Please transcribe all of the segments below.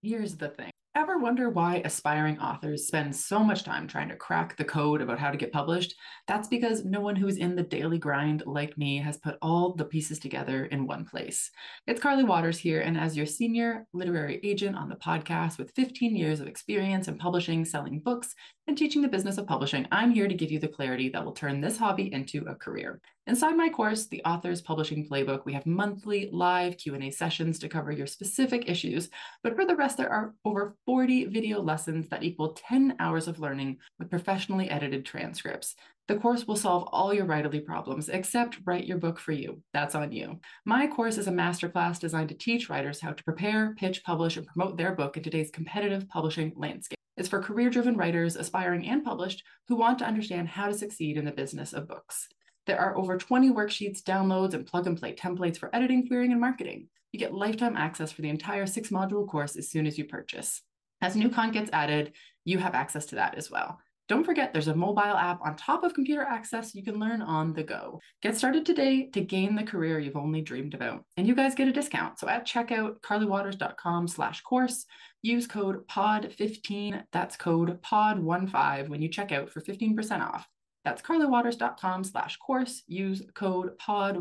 Here's the thing. Ever wonder why aspiring authors spend so much time trying to crack the code about how to get published? That's because no one who's in the daily grind like me has put all the pieces together in one place. It's Carly Waters here, and as your senior literary agent on the podcast with 15 years of experience in publishing, selling books, and teaching the business of publishing, I'm here to give you the clarity that will turn this hobby into a career. Inside my course, The Author's Publishing Playbook, we have monthly live Q&A sessions to cover your specific issues, but for the rest, there are over 40 video lessons that equal 10 hours of learning with professionally edited transcripts. The course will solve all your writerly problems, except write your book for you. That's on you. My course is a masterclass designed to teach writers how to prepare, pitch, publish, and promote their book in today's competitive publishing landscape. It's for career-driven writers, aspiring and published, who want to understand how to succeed in the business of books. There are over 20 worksheets, downloads, and plug-and-play templates for editing, querying, and marketing. You get lifetime access for the entire 6-module course as soon as you purchase. As new content gets added, you have access to that as well. Don't forget, there's a mobile app on top of computer access you can learn on the go. Get started today to gain the career you've only dreamed about. And you guys get a discount. So at checkout, carlywaters.com/course, use code POD15, that's code POD15 when you check out for 15% off. That's carlywaters.com/course. Use code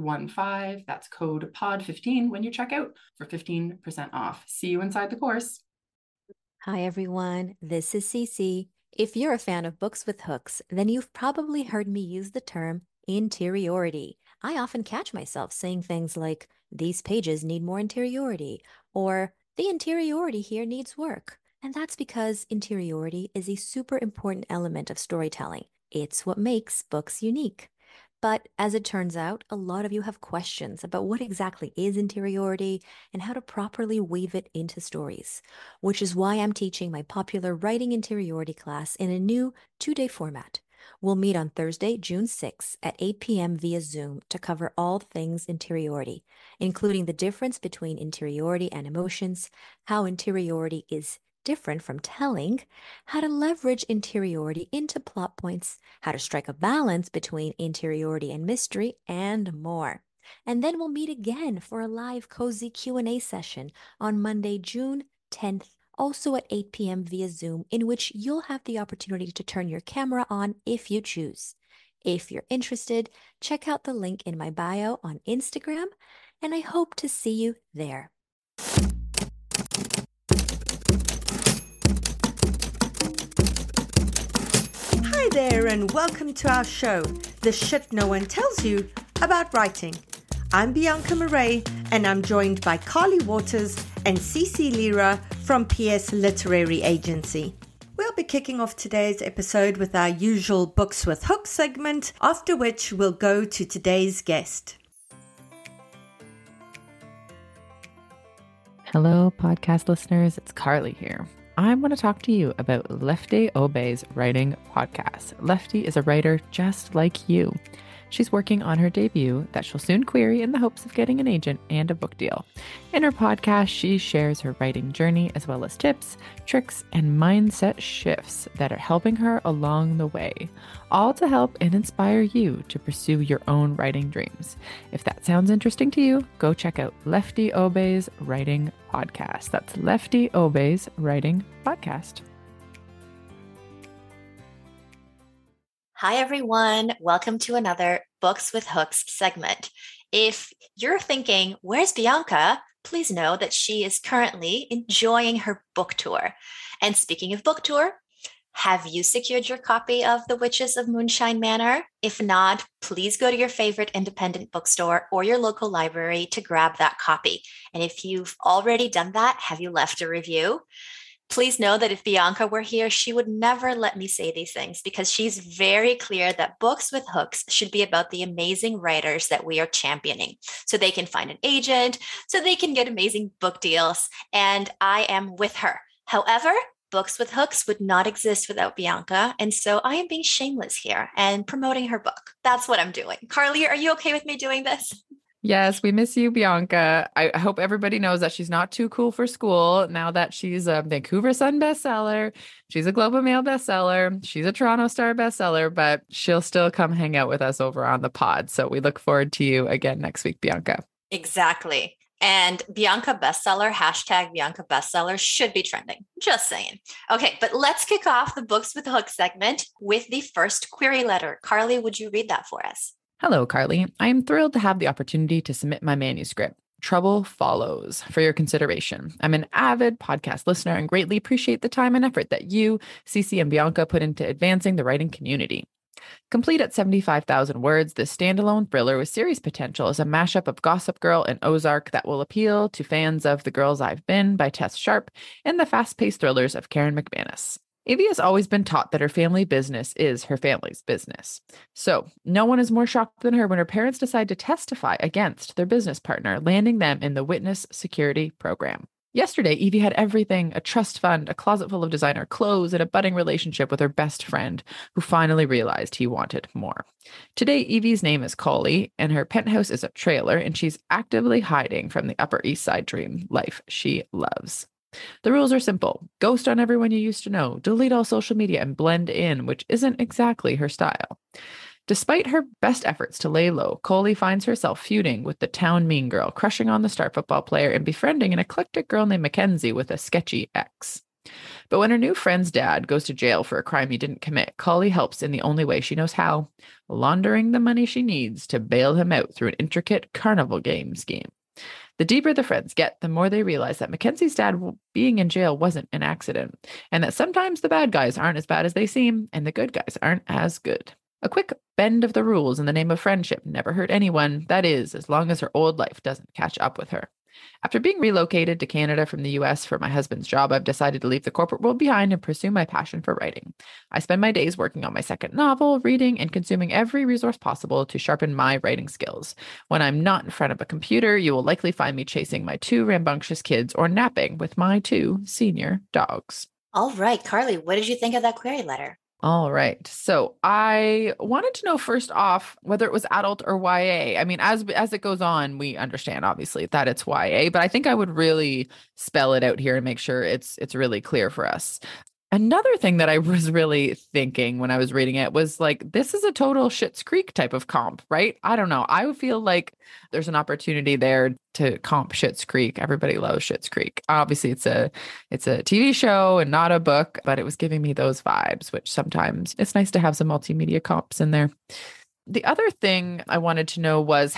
POD15, that's code POD15 when you check out for 15% off. See you inside the course. Hi, everyone. This is Cece. If you're a fan of books with hooks, then you've probably heard me use the term interiority. I often catch myself saying things like, these pages need more interiority, or the interiority here needs work. And that's because interiority is a super important element of storytelling. It's what makes books unique. But as it turns out, a lot of you have questions about what exactly is interiority and how to properly weave it into stories, which is why I'm teaching my popular Writing Interiority class in a new 2-day format. We'll meet on Thursday, June 6th at 8 p.m. via Zoom to cover all things interiority, including the difference between interiority and emotions, how interiority is different from telling, how to leverage interiority into plot points, how to strike a balance between interiority and mystery, and more. And then we'll meet again for a live cozy Q&A session on Monday, June 10th, also at 8 p.m. via Zoom, in which you'll have the opportunity to turn your camera on if you choose. If you're interested, check out the link in my bio on Instagram, and I hope to see you there. Hi there, and welcome to our show, The Shit No One Tells You About Writing. I'm Bianca Murray, and I'm joined by Carly Waters and Cece Lira from PS Literary Agency. We'll be kicking off today's episode with our usual Books with Hooks segment, after which we'll go to today's guest. Hello, podcast listeners. It's Carly here. I want to talk to you about Lefty Obey's writing podcast. Lefty is a writer just like you. She's working on her debut that she'll soon query in the hopes of getting an agent and a book deal. In her podcast, she shares her writing journey as well as tips, tricks, and mindset shifts that are helping her along the way, all to help and inspire you to pursue your own writing dreams. If that sounds interesting to you, go check out Lefty Obey's writing podcast. That's Lefty Obey's writing podcast. Hi, everyone. Welcome to another Books with Hooks segment. If you're thinking, where's Bianca? Please know that she is currently enjoying her book tour. And speaking of book tour, have you secured your copy of The Witches of Moonshine Manor? If not, please go to your favorite independent bookstore or your local library to grab that copy. And if you've already done that, have you left a review? Please know that if Bianca were here, she would never let me say these things because she's very clear that Books with Hooks should be about the amazing writers that we are championing so they can find an agent, so they can get amazing book deals. And I am with her. However, Books with Hooks would not exist without Bianca. And so I am being shameless here and promoting her book. That's what I'm doing. Carly, are you okay with me doing this? Yes, we miss you, Bianca. I hope everybody knows that she's not too cool for school now that she's a Vancouver Sun bestseller. She's a Globe and Mail bestseller. She's a Toronto Star bestseller, but she'll still come hang out with us over on the pod. So we look forward to you again next week, Bianca. Exactly. And Bianca bestseller, hashtag Bianca bestseller should be trending. Just saying. Okay, but let's kick off the Books with Hooks segment with the first query letter. Carly, would you read that for us? Hello, Carly. I am thrilled to have the opportunity to submit my manuscript. Trouble Follows for your consideration. I'm an avid podcast listener and greatly appreciate the time and effort that you, Cece, and Bianca put into advancing the writing community. Complete at 75,000 words, this standalone thriller with serious potential is a mashup of Gossip Girl and Ozark that will appeal to fans of The Girls I've Been by Tess Sharp and the fast-paced thrillers of Karen McManus. Evie has always been taught that her family business is her family's business. So, no one is more shocked than her when her parents decide to testify against their business partner, landing them in the witness security program. Yesterday, Evie had everything: a trust fund, a closet full of designer clothes, and a budding relationship with her best friend, who finally realized he wanted more. Today, Evie's name is Collie, and her penthouse is a trailer, and she's actively hiding from the Upper East Side dream life she loves. The rules are simple. Ghost on everyone you used to know, delete all social media, and blend in, which isn't exactly her style. Despite her best efforts to lay low, Coley finds herself feuding with the town mean girl, crushing on the star football player, and befriending an eclectic girl named Mackenzie with a sketchy ex. But when her new friend's dad goes to jail for a crime he didn't commit, Coley helps in the only way she knows how, laundering the money she needs to bail him out through an intricate carnival game scheme. The deeper the friends get, the more they realize that Mackenzie's dad being in jail wasn't an accident, and that sometimes the bad guys aren't as bad as they seem, and the good guys aren't as good. A quick bend of the rules in the name of friendship never hurt anyone, that is, as long as her old life doesn't catch up with her. After being relocated to Canada from the US for my husband's job, I've decided to leave the corporate world behind and pursue my passion for writing. I spend my days working on my second novel, reading, and consuming every resource possible to sharpen my writing skills. When I'm not in front of a computer, you will likely find me chasing my 2 rambunctious kids or napping with my 2 senior dogs. All right, Carly, what did you think of that query letter? All right. So I wanted to know first off whether it was adult or YA. I mean, as it goes on, we understand obviously that it's YA, but I think I would really spell it out here and make sure it's really clear for us. Another thing that I was really thinking when I was reading it was like, this is a total Schitt's Creek type of comp, right? I don't know. I would feel like there's an opportunity there to comp Schitt's Creek. Everybody loves Schitt's Creek. Obviously, it's a TV show and not a book, but it was giving me those vibes, which sometimes it's nice to have some multimedia comps in there. The other thing I wanted to know was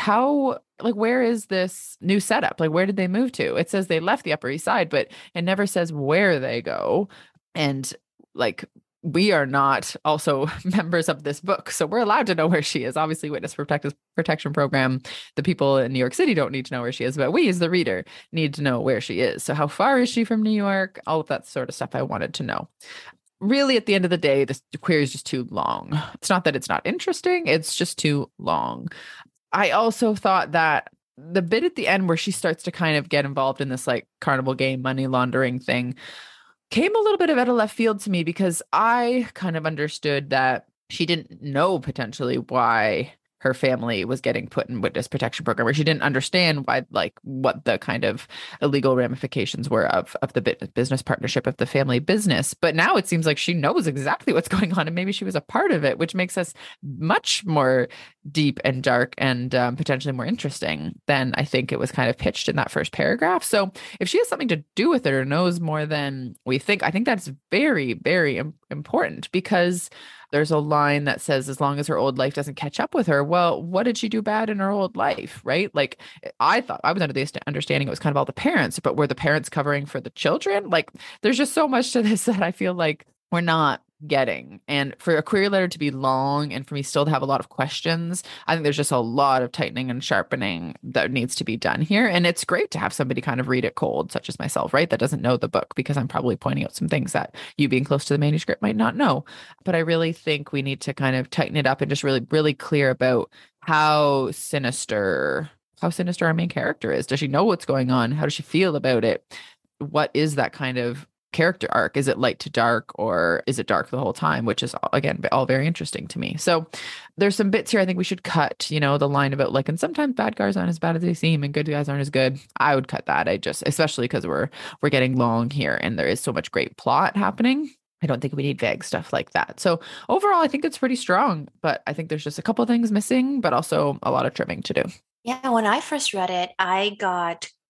where is this new setup? Like, where did they move to? It says they left the Upper East Side, but it never says where they go. And like, we are not also members of this book, so we're allowed to know where she is. Obviously, Witness Protection Program, the people in New York City don't need to know where she is, but we as the reader need to know where she is. So how far is she from New York? All of that sort of stuff I wanted to know. Really, at the end of the day, the query is just too long. It's not that it's not interesting, it's just too long. I also thought that the bit at the end where she starts to kind of get involved in this like carnival game money laundering thing came a little bit out of left field to me, because I kind of understood that she didn't know potentially why her family was getting put in witness protection program, or she didn't understand why, like, what the kind of illegal ramifications were of the business partnership of the family business. But now it seems like she knows exactly what's going on, and maybe she was a part of it, which makes us much more deep and dark and potentially more interesting than I think it was kind of pitched in that first paragraph. So if she has something to do with it or knows more than we think, I think that's very, very important, because there's a line that says, as long as her old life doesn't catch up with her. Well, what did she do bad in her old life, right? Like, I thought I was under the understanding it was kind of all the parents, but were the parents covering for the children? Like, there's just so much to this that I feel like we're not getting. And for a query letter to be long and for me still to have a lot of questions, I think there's just a lot of tightening and sharpening that needs to be done here. And it's great to have somebody kind of read it cold, such as myself, right? That doesn't know the book, because I'm probably pointing out some things that you being close to the manuscript might not know. But I really think we need to kind of tighten it up and just really, really clear about how sinister our main character is. Does she know what's going on? How does she feel about it? What is that kind of character arc? Is it light to dark, or is it dark the whole time? Which is, again, all very interesting to me. So there's some bits here I think we should cut, the line about like, and sometimes bad guys aren't as bad as they seem and good guys aren't as good. I would cut that. Especially because we're getting long here and there is so much great plot happening. I don't think we need vague stuff like that. So overall, I think it's pretty strong, but I think there's just a couple of things missing, but also a lot of trimming to do. Yeah, when I first read it, I got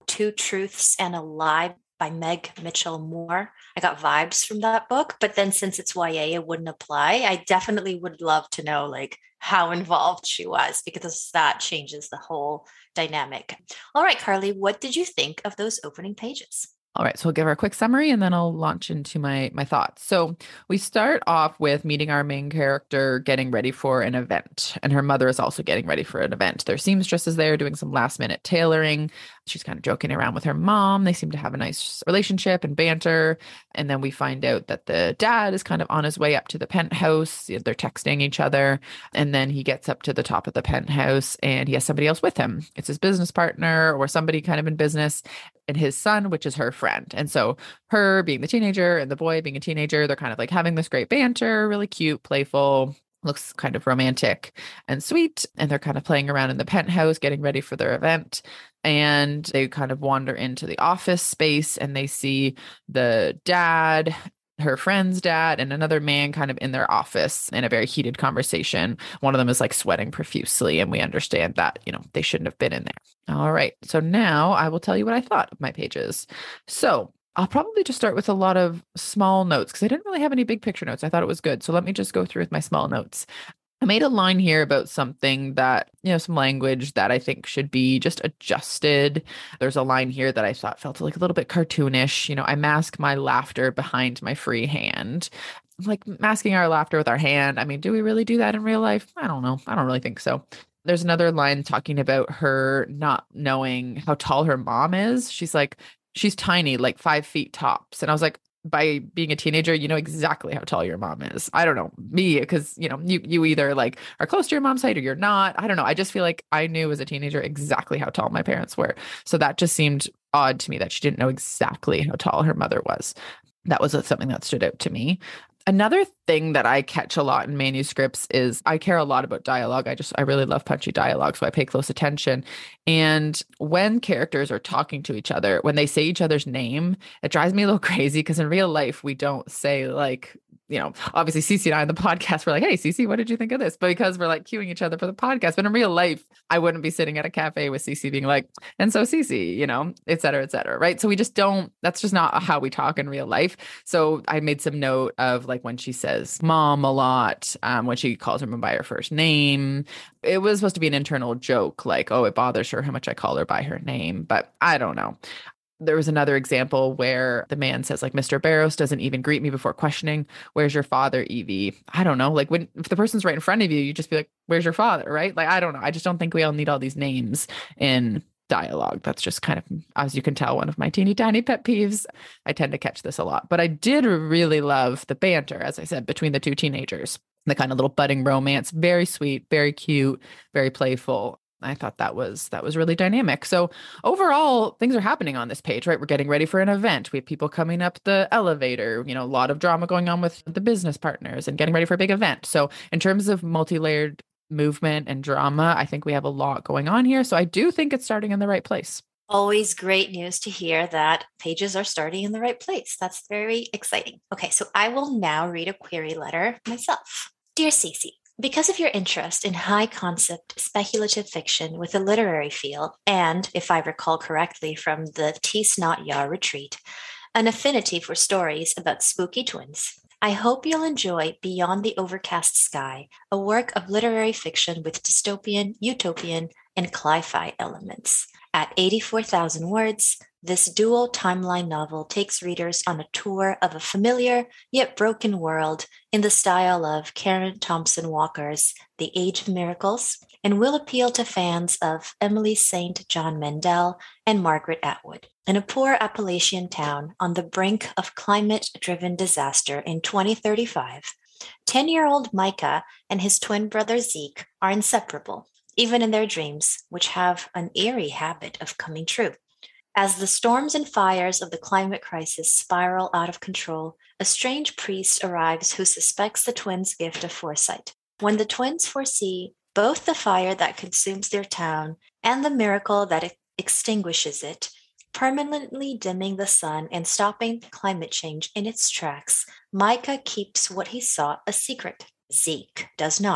Two Truths and a Lie by Meg Mitchell Moore. I got vibes from that book, but then since it's YA, it wouldn't apply. I definitely would love to know like how involved she was, because that changes the whole dynamic. All right, Carly, what did you think of those opening pages? All right, so I'll give her a quick summary and then I'll launch into my thoughts. So we start off with meeting our main character getting ready for an event, and her mother is also getting ready for an event. Their seamstress is there doing some last minute tailoring. She's kind of joking around with her mom. They seem to have a nice relationship and banter. And then we find out that the dad is kind of on his way up to the penthouse. They're texting each other. And then he gets up to the top of the penthouse and he has somebody else with him. It's his business partner or somebody kind of in business, and his son, which is her friend. And so her being the teenager and the boy being a teenager, they're kind of like having this great banter, really cute, playful, looks kind of romantic and sweet. And they're kind of playing around in the penthouse, getting ready for their event. And they kind of wander into the office space and they see the dad, her friend's dad, and another man kind of in their office in a very heated conversation. One of them is like sweating profusely, and we understand that, they shouldn't have been in there. All right. So now I will tell you what I thought of my pages. So I'll probably just start with a lot of small notes because I didn't really have any big picture notes. I thought it was good. So let me just go through with my small notes. I made a line here about something that, some language that I think should be just adjusted. There's a line here that I thought felt like a little bit cartoonish. I mask my laughter behind my free hand. Like masking our laughter with our hand. I mean, do we really do that in real life? I don't know. I don't really think so. There's another line talking about her not knowing how tall her mom is. She's like, she's tiny, like 5 feet tops. And I was like, by being a teenager, you know exactly how tall your mom is. I don't know, me, because you either like are close to your mom's height or you're not. I don't know. I just feel like I knew as a teenager exactly how tall my parents were. So that just seemed odd to me that she didn't know exactly how tall her mother was. That was something that stood out to me. Another thing that I catch a lot in manuscripts is I care a lot about dialogue. I really love punchy dialogue, so I pay close attention. And when characters are talking to each other, when they say each other's name, it drives me a little crazy because in real life, we don't say like, obviously Cece and I on the podcast, we're like, hey, Cece, what did you think of this? But because we're like cueing each other for the podcast. But in real life, I wouldn't be sitting at a cafe with Cece being like, and so Cece, et cetera, right? So we just don't, that's just not how we talk in real life. So I made some note of like when she says mom a lot, when she calls her mom by her first name. It was supposed to be an internal joke, like, oh, it bothers her how much I call her by her name. But I don't know. There was another example where the man says like, Mr. Barrows doesn't even greet me before questioning, where's your father, Evie? I don't know. Like if the person's right in front of you, you just be like, where's your father? Right? Like, I don't know. I just don't think we all need all these names in dialogue. That's just kind of, as you can tell, one of my teeny tiny pet peeves. I tend to catch this a lot, but I did really love the banter, as I said, between the two teenagers, the kind of little budding romance, very sweet, very cute, very playful. I thought that was really dynamic. So overall, things are happening on this page, right? We're getting ready for an event. We have people coming up the elevator, a lot of drama going on with the business partners and getting ready for a big event. So in terms of multi-layered movement and drama, I think we have a lot going on here. So I do think it's starting in the right place. Always great news to hear that pages are starting in the right place. That's very exciting. Okay, so I will now read a query letter myself. Dear Cece, because of your interest in high concept speculative fiction with a literary feel, and, if I recall correctly from the Tis Not Ya retreat, an affinity for stories about spooky twins, I hope you'll enjoy Beyond the Overcast Sky, a work of literary fiction with dystopian, utopian, and cli-fi elements. At 84,000 words, this dual timeline novel takes readers on a tour of a familiar yet broken world in the style of Karen Thompson Walker's The Age of Miracles, and will appeal to fans of Emily St. John Mandel and Margaret Atwood. In a poor Appalachian town on the brink of climate-driven disaster in 2035, 10-year-old Micah and his twin brother Zeke are inseparable, even in their dreams, which have an eerie habit of coming true. As the storms and fires of the climate crisis spiral out of control, a strange priest arrives who suspects the twins' gift of foresight. When the twins foresee both the fire that consumes their town and the miracle that extinguishes it, permanently dimming the sun and stopping climate change in its tracks, Micah keeps what he sought a secret. Zeke does not.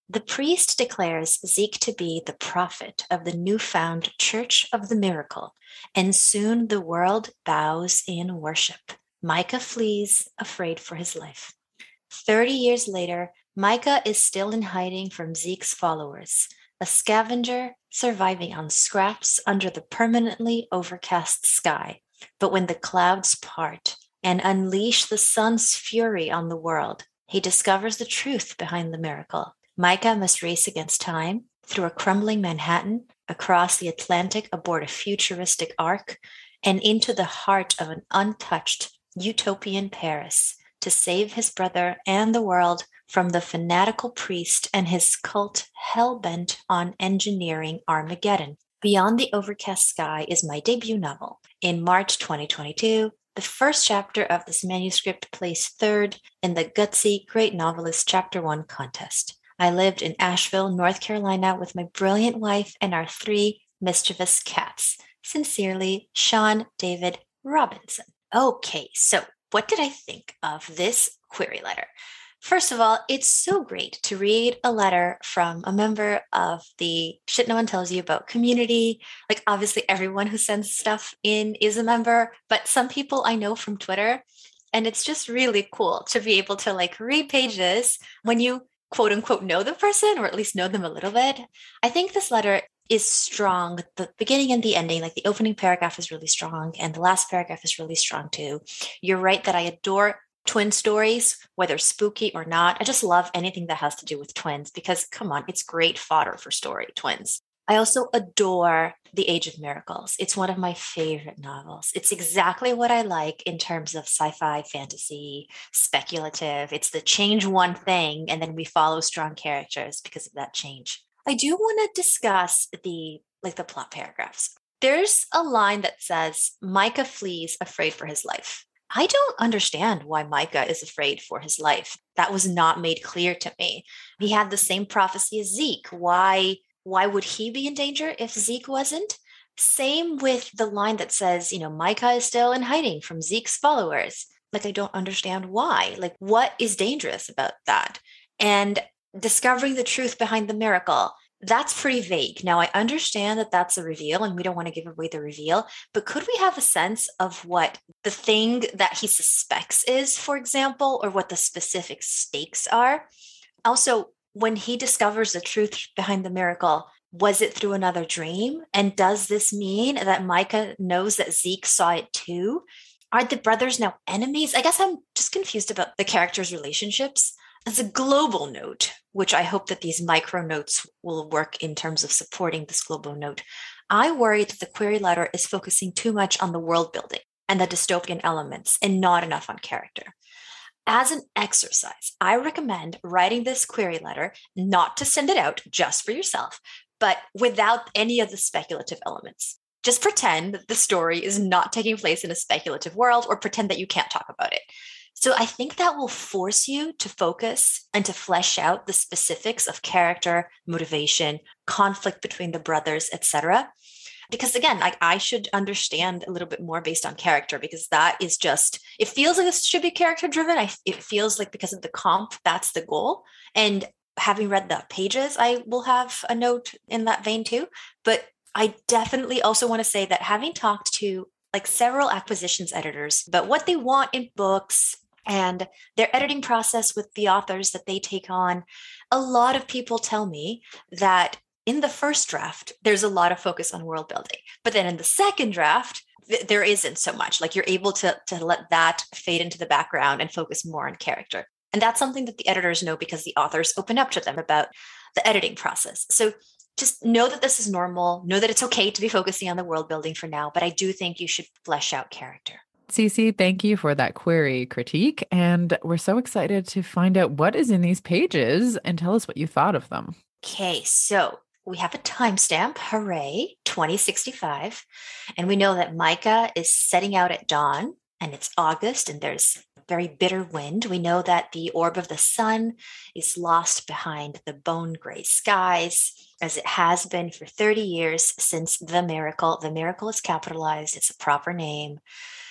The priest declares Zeke to be the prophet of the newfound Church of the Miracle, and soon the world bows in worship. Micah flees, afraid for his life. 30 years later, Micah is still in hiding from Zeke's followers, a scavenger surviving on scraps under the permanently overcast sky. But when the clouds part and unleash the sun's fury on the world, he discovers the truth behind the miracle. Micah must race against time through a crumbling Manhattan, across the Atlantic aboard a futuristic ark, and into the heart of an untouched utopian Paris to save his brother and the world from the fanatical priest and his cult hell-bent on engineering Armageddon. Beyond the Overcast Sky is my debut novel. In March 2022, the first chapter of this manuscript placed third in the Gutsy Great Novelist Chapter 1 contest. I lived in Asheville, North Carolina with my brilliant wife and our 3 mischievous cats. Sincerely, Sean David Robinson. Okay, so what did I think of this query letter? First of all, it's so great to read a letter from a member of the Shit No One Tells You About community. Like, obviously, everyone who sends stuff in is a member, but some people I know from Twitter, and it's just really cool to be able to like read pages when you quote unquote know the person, or at least know them a little bit. I think this letter is strong. The beginning and the ending, like the opening paragraph is really strong, and the last paragraph is really strong too. You're right that I adore twin stories, whether spooky or not. I just love anything that has to do with twins because, come on, it's great fodder for story, twins. I also adore The Age of Miracles. It's one of my favorite novels. It's exactly what I like in terms of sci-fi, fantasy, speculative. It's the change one thing, and then we follow strong characters because of that change. I do want to discuss the plot paragraphs. There's a line that says, Micah flees afraid for his life. I don't understand why Micah is afraid for his life. That was not made clear to me. He had the same prophecy as Zeke. Why would he be in danger if Zeke wasn't? Same with the line that says, Micah is still in hiding from Zeke's followers. Like, I don't understand why. Like, what is dangerous about that? And discovering the truth behind the miracle, that's pretty vague. Now, I understand that that's a reveal and we don't want to give away the reveal, but could we have a sense of what the thing that he suspects is, for example, or what the specific stakes are? Also, when he discovers the truth behind the miracle, was it through another dream? And does this mean that Micah knows that Zeke saw it too? Are the brothers now enemies? I guess I'm just confused about the characters' relationships. As a global note, which I hope that these micro notes will work in terms of supporting this global note, I worry that the query letter is focusing too much on the world building and the dystopian elements and not enough on character. As an exercise, I recommend writing this query letter, not to send it out just for yourself, but without any of the speculative elements. Just pretend that the story is not taking place in a speculative world, or pretend that you can't talk about it. So I think that will force you to focus and to flesh out the specifics of character, motivation, conflict between the brothers, etc. Because again, I should understand a little bit more based on character, because that is just, it feels like this should be character driven. It feels like because of the comp, that's the goal. And having read the pages, I will have a note in that vein too. But I definitely also want to say that having talked to like several acquisitions editors about what they want in books and their editing process with the authors that they take on, a lot of people tell me that in the first draft, there's a lot of focus on world building. But then in the second draft, there isn't so much. Like, you're able to let that fade into the background and focus more on character. And that's something that the editors know because the authors open up to them about the editing process. So just know that this is normal. Know that it's okay to be focusing on the world building for now. But I do think you should flesh out character. Cece, thank you for that query critique. And we're so excited to find out what is in these pages and tell us what you thought of them. Okay, so we have a timestamp, hooray, 2065. And we know that Micah is setting out at dawn, and it's August, and there's very bitter wind. We know that the orb of the sun is lost behind the bone gray skies, as it has been for 30 years since the miracle. The miracle is capitalized. It's a proper name.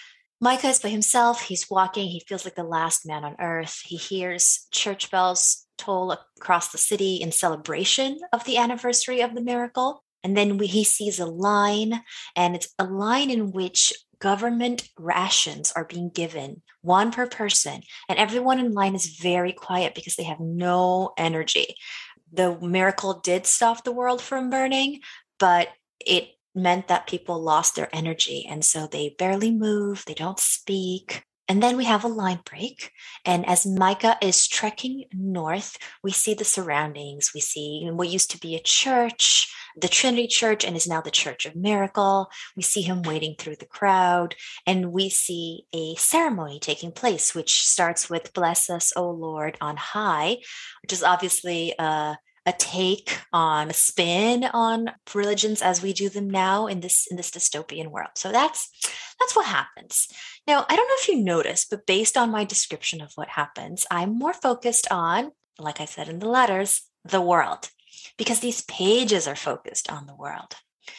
Micah is by himself. He's walking. He feels like the last man on earth. He hears church bells toll across the city in celebration of the anniversary of the miracle. And then he sees a line, and it's a line in which government rations are being given, one per person. And everyone in line is very quiet because they have no energy. The miracle did stop the world from burning, but it meant that people lost their energy. And so they barely move, they don't speak. And then we have a line break. And as Micah is trekking north, we see the surroundings. We see what used to be a church, the Trinity Church, and is now the Church of Miracle. We see him wading through the crowd, and we see a ceremony taking place, which starts with "Bless us, O Lord, on high," which is obviously a take on a spin on religions as we do them now in this dystopian world. So that's what happens. Now, I don't know if you noticed, but based on my description of what happens, I'm more focused on, like I said in the letters, the world, because these pages are focused on the world.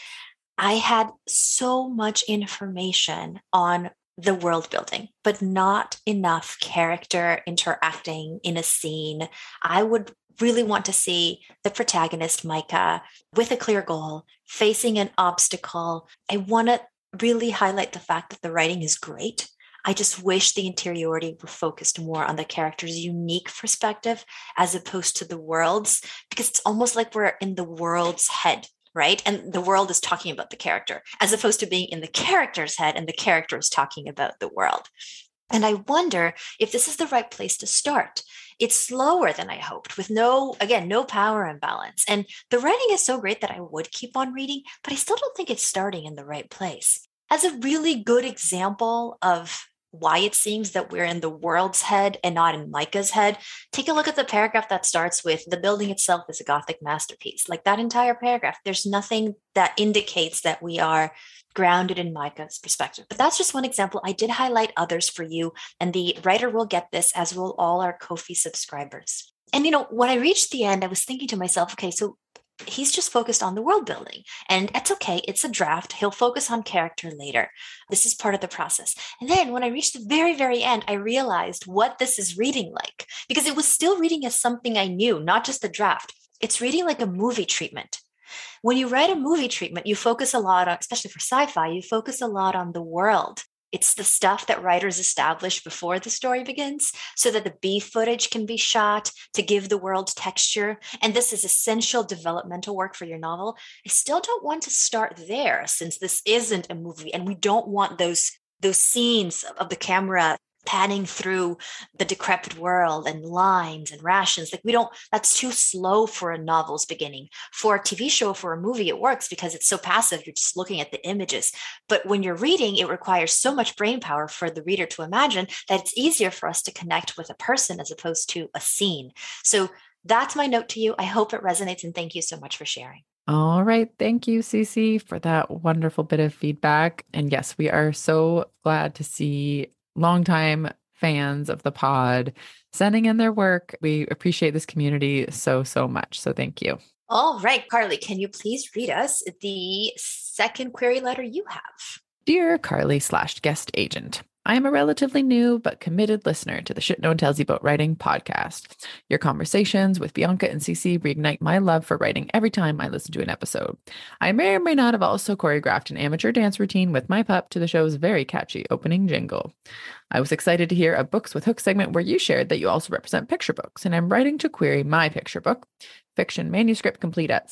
I had so much information on the world building, but not enough character interacting in a scene. I would really want to see the protagonist, Micah, with a clear goal, facing an obstacle. I want to really highlight the fact that the writing is great. I just wish the interiority were focused more on the character's unique perspective as opposed to the world's, because it's almost like we're in the world's head, right? And the world is talking about the character, as opposed to being in the character's head and the character is talking about the world. And I wonder if this is the right place to start. It's slower than I hoped, with no power imbalance. And the writing is so great that I would keep on reading, but I still don't think it's starting in the right place. As a really good example of why it seems that we're in the world's head and not in Micah's head, take a look at the paragraph that starts with "The building itself is a Gothic masterpiece." Like that entire paragraph, there's nothing that indicates that we are grounded in Micah's perspective. But that's just one example. I did highlight others for you, and the writer will get this, as will all our Ko-fi subscribers. And, when I reached the end, I was thinking to myself, okay, so he's just focused on the world building, and it's okay. It's a draft. He'll focus on character later. This is part of the process. And then when I reached the very, very end, I realized what this is reading like, because it was still reading as something I knew, not just the draft. It's reading like a movie treatment. When you write a movie treatment, you focus a lot on, especially for sci-fi, you focus a lot on the world. It's the stuff that writers establish before the story begins so that the B footage can be shot to give the world texture. And this is essential developmental work for your novel. I still don't want to start there, since this isn't a movie and we don't want those scenes of the camera panning through the decrepit world and lines and rations. That's too slow for a novel's beginning. For a TV show, for a movie, it works because it's so passive. You're just looking at the images. But when you're reading, it requires so much brain power for the reader to imagine that it's easier for us to connect with a person as opposed to a scene. So that's my note to you. I hope it resonates, and thank you so much for sharing. All right. Thank you, Cece, for that wonderful bit of feedback. And yes, we are so glad to see longtime fans of the pod sending in their work. We appreciate this community so, so much. So thank you. All right, Carly, can you please read us the second query letter you have? Dear Carly/guest agent, I am a relatively new but committed listener to the Shit No One Tells You About Writing podcast. Your conversations with Bianca and Cece reignite my love for writing every time I listen to an episode. I may or may not have also choreographed an amateur dance routine with my pup to the show's very catchy opening jingle. I was excited to hear a Books with Hook segment where you shared that you also represent picture books, and I'm writing to query my picture book, fiction manuscript complete at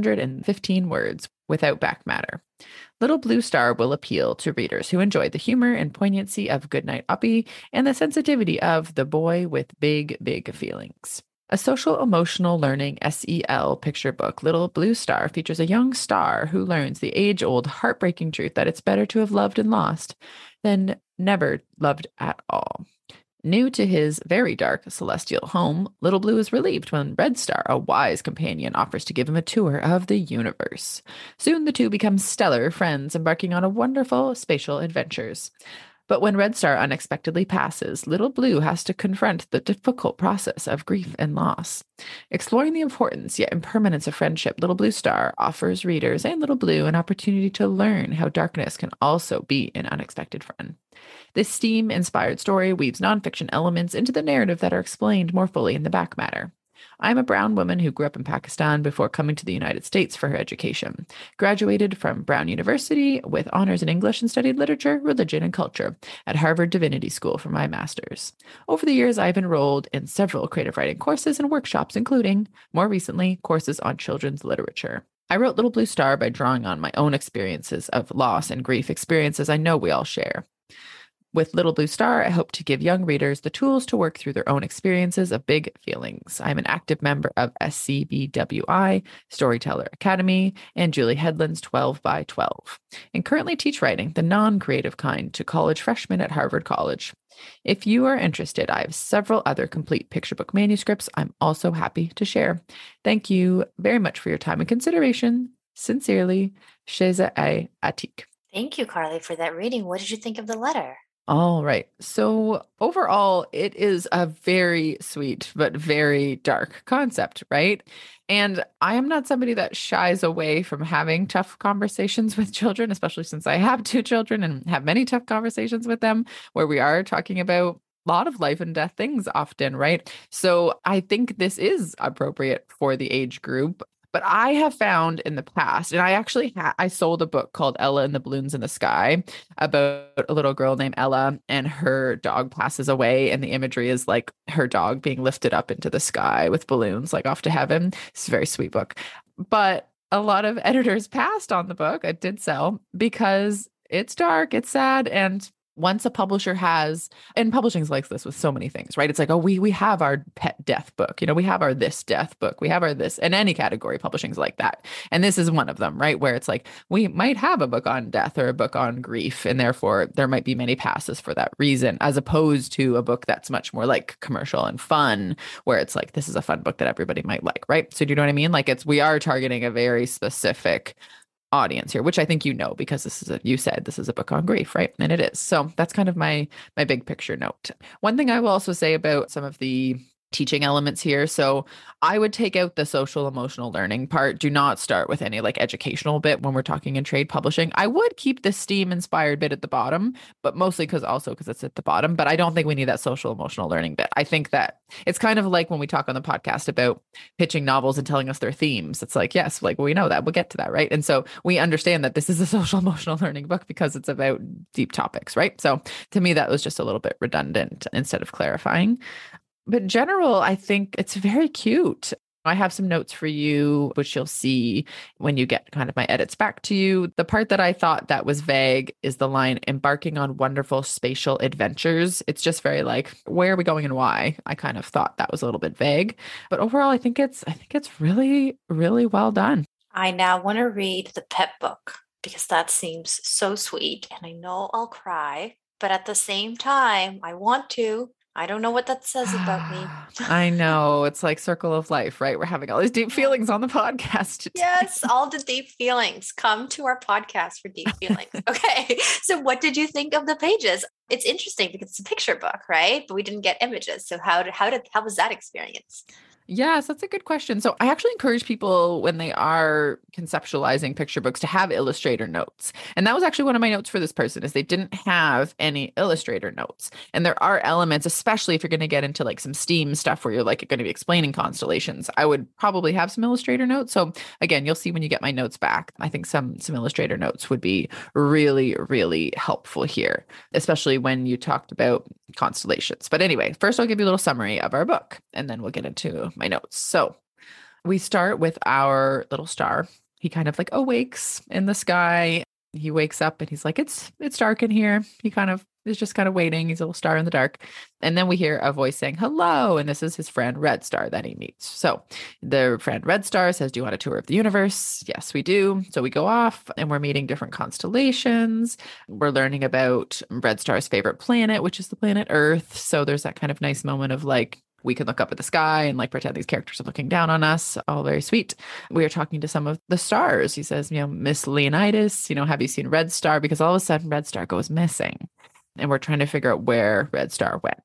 715 words without back matter. Little Blue Star will appeal to readers who enjoy the humor and poignancy of Goodnight Uppy and the sensitivity of The Boy with Big, Big Feelings. A social emotional learning SEL picture book, Little Blue Star features a young star who learns the age-old heartbreaking truth that it's better to have loved and lost than never loved at all. New to his very dark celestial home, Little Blue is relieved when Red Star, a wise companion, offers to give him a tour of the universe. Soon the two become stellar friends, embarking on a wonderful spatial adventures. But when Red Star unexpectedly passes, Little Blue has to confront the difficult process of grief and loss. Exploring the importance yet impermanence of friendship, Little Blue Star offers readers and Little Blue an opportunity to learn how darkness can also be an unexpected friend. This STEAM-inspired story weaves nonfiction elements into the narrative that are explained more fully in the back matter. I'm a brown woman who grew up in Pakistan before coming to the United States for her education. Graduated from Brown University with honors in English and studied literature, religion, and culture at Harvard Divinity School for my master's. Over the years, I've enrolled in several creative writing courses and workshops, including, more recently, courses on children's literature. I wrote Little Blue Star by drawing on my own experiences of loss and grief, experiences I know we all share. With Little Blue Star, I hope to give young readers the tools to work through their own experiences of big feelings. I'm an active member of SCBWI, Storyteller Academy, and Julie Headland's 12 by 12, and currently teach writing, the non-creative kind, to college freshmen at Harvard College. If you are interested, I have several other complete picture book manuscripts I'm also happy to share. Thank you very much for your time and consideration. Sincerely, Sheza A. Atik. Thank you, Carly, for that reading. What did you think of the letter? All right. So overall, it is a very sweet, but very dark concept, right? And I am not somebody that shies away from having tough conversations with children, especially since I have 2 children and have many tough conversations with them where we are talking about a lot of life and death things often, right? So I think this is appropriate for the age group. But I have found in the past, and I actually I sold a book called Ella and the Balloons in the Sky about a little girl named Ella, and her dog passes away, and the imagery is like her dog being lifted up into the sky with balloons, like off to heaven. It's a very sweet book. But a lot of editors passed on the book. It did sell because it's dark, it's sad, and once a publisher has, and publishing's like this with so many things, right? It's like, oh, we have our pet death book, we have our this death book, we have our this, in any category, publishing's like that. And this is one of them, right? Where it's like, we might have a book on death or a book on grief, and therefore there might be many passes for that reason, as opposed to a book that's much more like commercial and fun, where it's like, this is a fun book that everybody might like, right? So do you know what I mean? Like we are targeting a very specific audience here, which I think because you said this is a book on grief, right? And it is. So that's kind of my big picture note. One thing I will also say about some of the teaching elements here. So I would take out the social emotional learning part. Do not start with any like educational bit when we're talking in trade publishing. I would keep the STEAM inspired bit at the bottom, but mostly because it's at the bottom. But I don't think we need that social emotional learning bit. I think that it's kind of like when we talk on the podcast about pitching novels and telling us their themes. It's like, yes, like we know that, we'll get to that, right? And so we understand that this is a social emotional learning book because it's about deep topics, right? So to me, that was just a little bit redundant instead of clarifying. But in general, I think it's very cute. I have some notes for you, which you'll see when you get kind of my edits back to you. The part that I thought that was vague is the line, embarking on wonderful spatial adventures. It's just very like, where are we going and why? I kind of thought that was a little bit vague. But overall, I think it's really, really well done. I now want to read the pet book because that seems so sweet. And I know I'll cry, but at the same time, I want to. I don't know what that says about me. I know. It's like circle of life, right? We're having all these deep feelings on the podcast today. Yes, all the deep feelings. Come to our podcast for deep feelings. Okay. So what did you think of the pages? It's interesting because it's a picture book, right? But we didn't get images. So how was that experience? Yes, that's a good question. So I actually encourage people when they are conceptualizing picture books to have illustrator notes. And that was actually one of my notes for this person is they didn't have any illustrator notes. And there are elements, especially if you're going to get into like some STEAM stuff where you're like going to be explaining constellations, I would probably have some illustrator notes. So again, you'll see when you get my notes back, I think some illustrator notes would be really, really helpful here, especially when you talked about constellations. But anyway, first I'll give you a little summary of our book and then we'll get into my notes. So we start with our little star. He kind of like awakes in the sky. He wakes up and he's like, it's dark in here. He kind of is just kind of waiting. He's a little star in the dark. And then we hear a voice saying, hello. And this is his friend Red Star that he meets. So the friend Red Star says, do you want a tour of the universe? Yes, we do. So we go off and we're meeting different constellations. We're learning about Red Star's favorite planet, which is the planet Earth. So there's that kind of nice moment of like, we can look up at the sky and like pretend these characters are looking down on us. All very sweet. We are talking to some of the stars. He says, Miss Leonidas, have you seen Red Star? Because all of a sudden Red Star goes missing. And we're trying to figure out where Red Star went.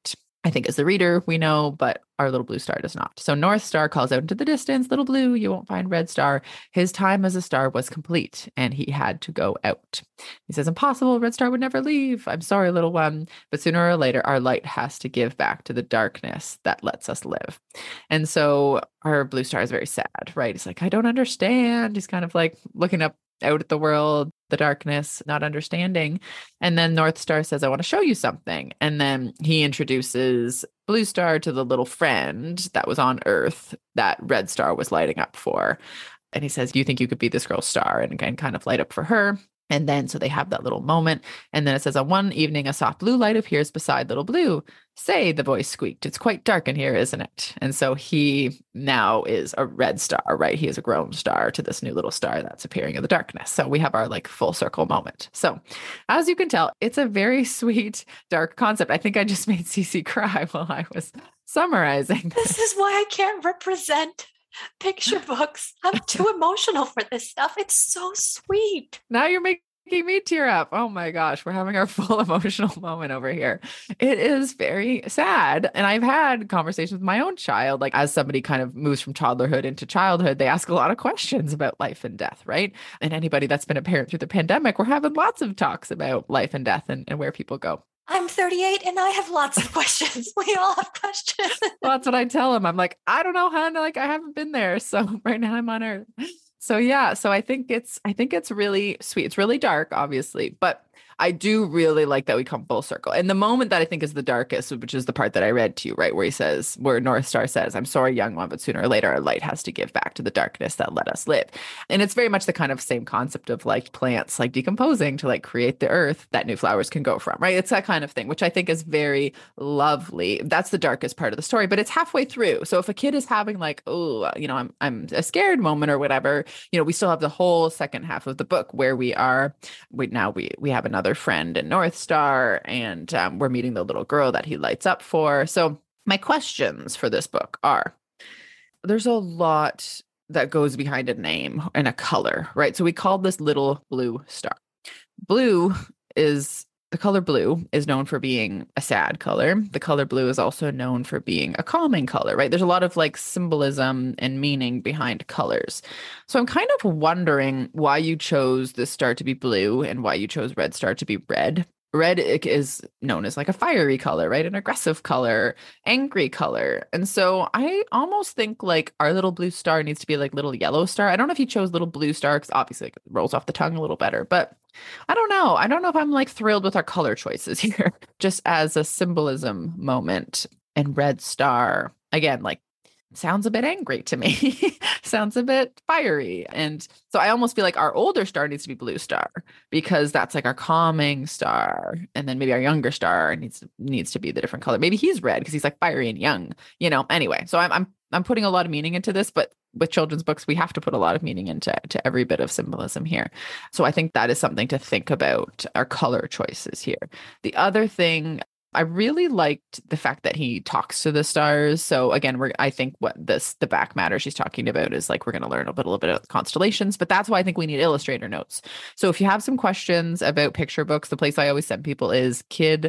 I think as the reader, we know, but our little blue star does not. So North Star calls out into the distance, little blue, you won't find Red Star. His time as a star was complete and he had to go out. He says, impossible, Red Star would never leave. I'm sorry, little one. But sooner or later, our light has to give back to the darkness that lets us live. And so our blue star is very sad, right? He's like, I don't understand. He's kind of like looking up out at the world, the darkness, not understanding. And then North Star says, I want to show you something. And then he introduces Blue Star to the little friend that was on Earth that Red Star was lighting up for. And he says, do you think you could be this girl's star? And kind of light up for her. And then so they have that little moment. And then it says, on one evening, a soft blue light appears beside little blue. Say, the voice squeaked, it's quite dark in here, isn't it? And so he now is a red star, right? He is a grown star to this new little star that's appearing in the darkness. So we have our like full circle moment. So as you can tell, it's a very sweet, dark concept. I think I just made Cece cry while I was summarizing. This is why I can't represent picture books. I'm too emotional for this stuff. It's so sweet. Now you're making me tear up. Oh my gosh, we're having our full emotional moment over here. It is very sad. And I've had conversations with my own child, like as somebody kind of moves from toddlerhood into childhood, they ask a lot of questions about life and death, right? And anybody that's been a parent through the pandemic, we're having lots of talks about life and death and where people go. I'm 38 and I have lots of questions. We all have questions. Well, that's what I tell him. I'm like, I don't know, hon. Like, I haven't been there. So right now I'm on Earth. So yeah, so I think it's really sweet. It's really dark, obviously, but I do really like that we come full circle. And the moment that I think is the darkest, which is the part that I read to you, right, where North Star says, I'm sorry, young one, but sooner or later our light has to give back to the darkness that let us live. And it's very much the kind of same concept of like plants like decomposing to like create the earth that new flowers can go from, right? It's that kind of thing, which I think is very lovely. That's the darkest part of the story, but it's halfway through. So if a kid is having like, oh, I'm a scared moment or whatever, we still have the whole second half of the book where we have another friend in North Star, and we're meeting the little girl that he lights up for. So my questions for this book are, there's a lot that goes behind a name and a color, right? So we called this little blue star. The color blue is known for being a sad color. The color blue is also known for being a calming color, right? There's a lot of like symbolism and meaning behind colors. So I'm kind of wondering why you chose this star to be blue and why you chose Red Star to be red. Red is known as like a fiery color, right? An aggressive color, angry color. And so I almost think like our little blue star needs to be like little yellow star. I don't know if you chose little blue star because obviously it rolls off the tongue a little better, but I don't know. I don't know if I'm like thrilled with our color choices here, just as a symbolism moment. And Red Star, again, like sounds a bit angry to me, sounds a bit fiery. And so I almost feel like our older star needs to be Blue Star because that's like our calming star. And then maybe our younger star needs to be the different color. Maybe he's red because he's like fiery and young, anyway. So I'm putting a lot of meaning into this, but with children's books, we have to put a lot of meaning into every bit of symbolism here. So I think that is something to think about, our color choices here. The other thing, I really liked the fact that he talks to the stars. So again, I think the back matter she's talking about is like, we're going to learn a little bit of constellations, but that's why I think we need illustrator notes. So if you have some questions about picture books, the place I always send people is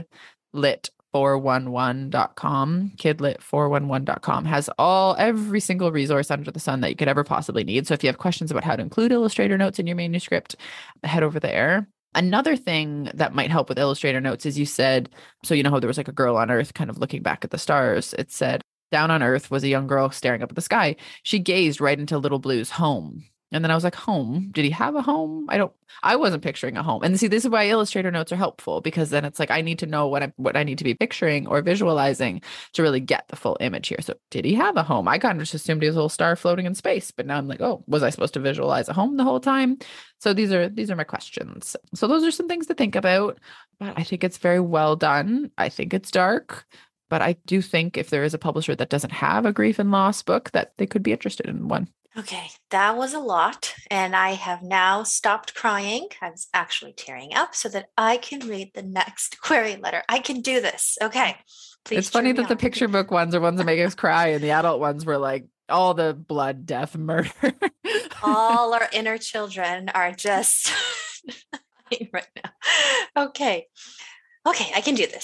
kidlit411.com. Kidlit411.com has every single resource under the sun that you could ever possibly need. So if you have questions about how to include illustrator notes in your manuscript, head over there. Another thing that might help with illustrator notes is you said, so how there was like a girl on Earth kind of looking back at the stars. It said, down on Earth was a young girl staring up at the sky. She gazed right into Little Blue's home. And then I was like, home? Did he have a home? I wasn't picturing a home. And see, this is why illustrator notes are helpful, because then it's like, I need to know what I need to be picturing or visualizing to really get the full image here. So did he have a home? I kind of just assumed he was a little star floating in space, but now I'm like, oh, was I supposed to visualize a home the whole time? So these are my questions. So those are some things to think about, but I think it's very well done. I think it's dark, but I do think if there is a publisher that doesn't have a grief and loss book, that they could be interested in one. Okay, that was a lot. And I have now stopped crying. I was actually tearing up so that I can read the next query letter. I can do this. Okay. Please. It's funny that the picture book ones are ones that make us cry, and the adult ones were like all the blood, death, murder. All our inner children are just right now. Okay, I can do this.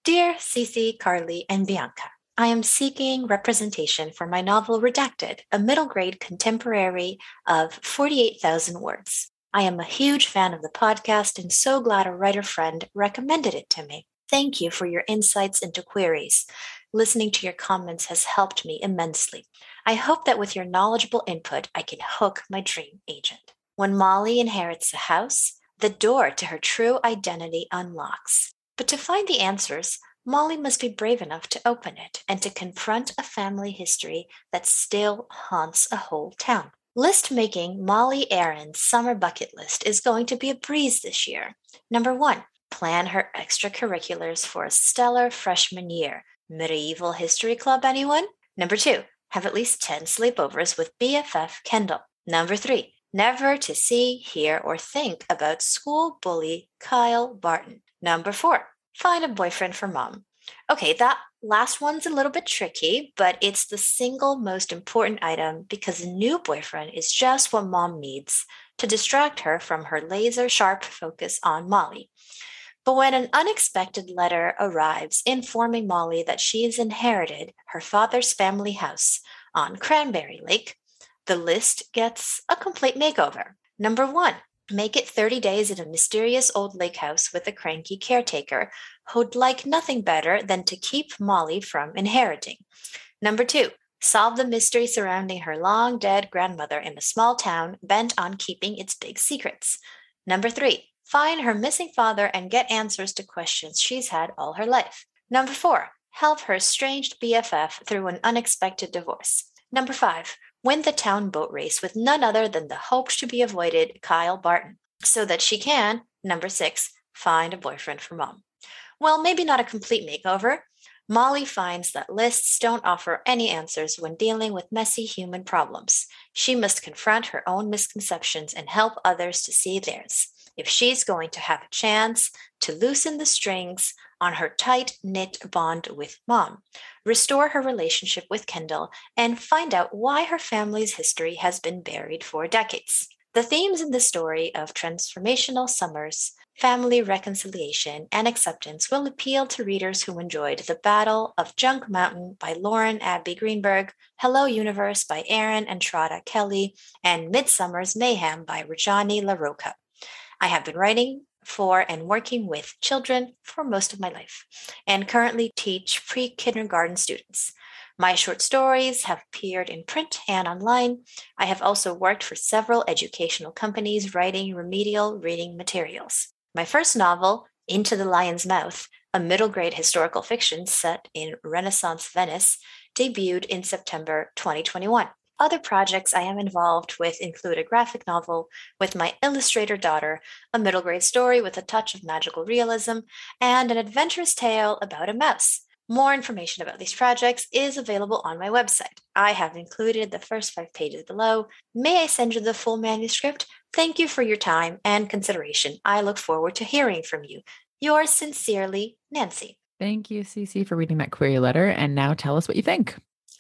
Dear Cece, Carly, and Bianca, I am seeking representation for my novel Redacted, a middle grade contemporary of 48,000 words. I am a huge fan of the podcast and so glad a writer friend recommended it to me. Thank you for your insights into queries. Listening to your comments has helped me immensely. I hope that with your knowledgeable input, I can hook my dream agent. When Molly inherits a house, the door to her true identity unlocks. But to find the answers, Molly must be brave enough to open it and to confront a family history that still haunts a whole town. List making Molly Aaron's summer bucket list is going to be a breeze this year. Number 1, plan her extracurriculars for a stellar freshman year. Medieval History Club, anyone? Number 2, have at least 10 sleepovers with BFF Kendall. Number 3, never to see, hear, or think about school bully Kyle Barton. Number 4, find a boyfriend for mom. Okay, that last one's a little bit tricky, but it's the single most important item because a new boyfriend is just what mom needs to distract her from her laser-sharp focus on Molly. But when an unexpected letter arrives informing Molly that she has inherited her father's family house on Cranberry Lake, the list gets a complete makeover. Number 1, make it 30 days in a mysterious old lake house with a cranky caretaker who'd like nothing better than to keep Molly from inheriting. Number 2, solve the mystery surrounding her long-dead grandmother in a small town bent on keeping its big secrets. Number 3, find her missing father and get answers to questions she's had all her life. Number 4, help her estranged BFF through an unexpected divorce. Number 5, win the town boat race with none other than the hoped-to-be-avoided Kyle Barton, so that she can, number 6, find a boyfriend for mom. Well, maybe not a complete makeover. Molly finds that lists don't offer any answers when dealing with messy human problems. She must confront her own misconceptions and help others to see theirs, if she's going to have a chance to loosen the strings on her tight-knit bond with mom, restore her relationship with Kendall, and find out why her family's history has been buried for decades. The themes in the story of transformational summers, family reconciliation, and acceptance will appeal to readers who enjoyed The Battle of Junk Mountain by Lauren Abbey Greenberg, Hello Universe by Aaron and Trada Kelly, and Midsummer's Mayhem by Rajani LaRocca. I have been writing for and working with children for most of my life, and currently teach pre-kindergarten students. My short stories have appeared in print and online. I have also worked for several educational companies writing remedial reading materials. My first novel, Into the Lion's Mouth, a middle grade historical fiction set in Renaissance Venice, debuted in September 2021. Other projects I am involved with include a graphic novel with my illustrator daughter, a middle grade story with a touch of magical realism, and an adventurous tale about a mouse. More information about these projects is available on my website. I have included the first 5 pages below. May I send you the full manuscript? Thank you for your time and consideration. I look forward to hearing from you. Yours sincerely, Nancy. Thank you, Cece, for reading that query letter. And now tell us what you think.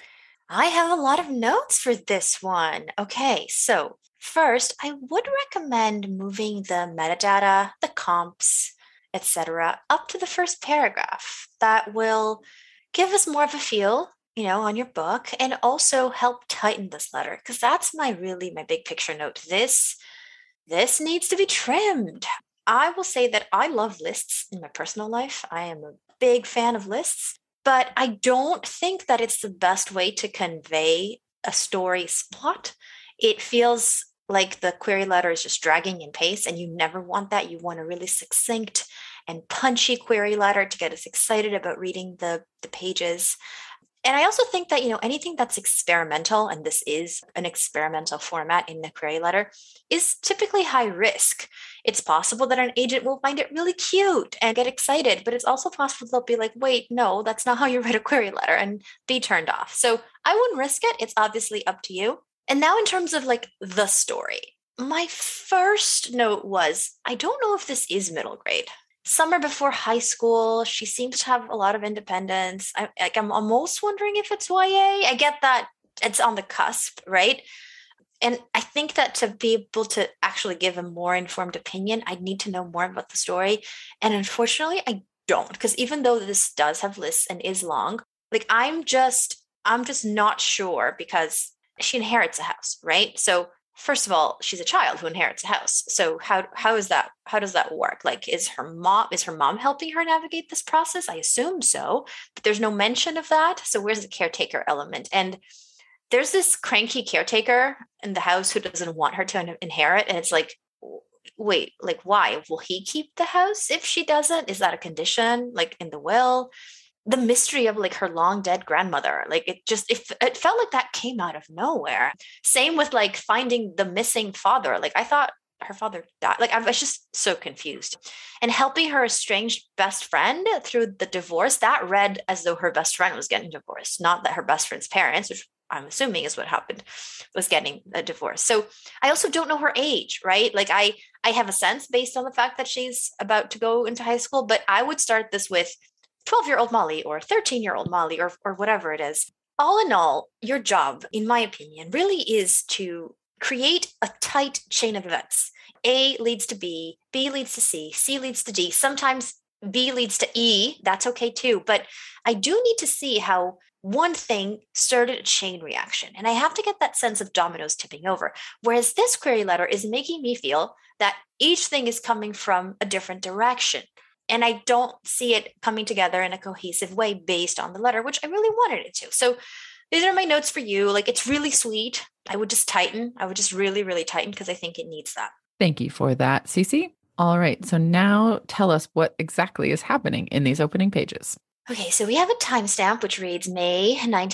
I have a lot of notes for this one. Okay, so first, I would recommend moving the metadata, the comps, etc., up to the first paragraph. That will give us more of a feel, on your book, and also help tighten this letter, because that's my big picture note. This needs to be trimmed. I will say that I love lists in my personal life. I am a big fan of lists. But I don't think that it's the best way to convey a story's plot. It feels like the query letter is just dragging in pace, and you never want that. You want a really succinct and punchy query letter to get us excited about reading the pages. And I also think that, anything that's experimental, and this is an experimental format in the query letter, is typically high risk. It's possible that an agent will find it really cute and get excited, but it's also possible they'll be like, wait, no, that's not how you write a query letter, and be turned off. So I wouldn't risk it. It's obviously up to you. And now in terms of the story, my first note was, I don't know if this is middle grade. Summer before high school, she seems to have a lot of independence. I'm almost wondering if it's YA. I get that it's on the cusp, right? And I think that to be able to actually give a more informed opinion, I'd need to know more about the story. And unfortunately, I don't. Because even though this does have lists and is long, like I'm just not sure because she inherits a house, right? So first of all, she's a child who inherits a house. So how is that? How does that work? Like, is her mom helping her navigate this process? I assume so, but there's no mention of that. So where's the caretaker element? And there's this cranky caretaker in the house who doesn't want her to inherit, and it's like, wait, like why? Will he keep the house if she doesn't? Is that a condition, like in the will? The mystery of like her long dead grandmother, like it felt like that came out of nowhere. Same with like finding the missing father. Like I thought her father died. Like I was just so confused. And helping her estranged best friend through the divorce, that read as though her best friend was getting divorced, not that her best friend's parents, which I'm assuming is what happened, was getting a divorce. So I also don't know her age, right? Like I have a sense based on the fact that she's about to go into high school, but I would start this with 12-year-old Molly or 13-year-old Molly or whatever it is. All in all, your job, in my opinion, really is to create a tight chain of events. A leads to B, B leads to C leads to D. Sometimes B leads to E. That's okay too. But I do need to see how one thing started a chain reaction. And I have to get that sense of dominoes tipping over. Whereas this query letter is making me feel that each thing is coming from a different direction. And I don't see it coming together in a cohesive way based on the letter, which I really wanted it to. So these are my notes for you. Like, it's really sweet. I would just tighten. I would just really, really tighten because I think it needs that. Thank you for that, Cece. All right. So now tell us what exactly is happening in these opening pages. Okay, so we have a timestamp which reads May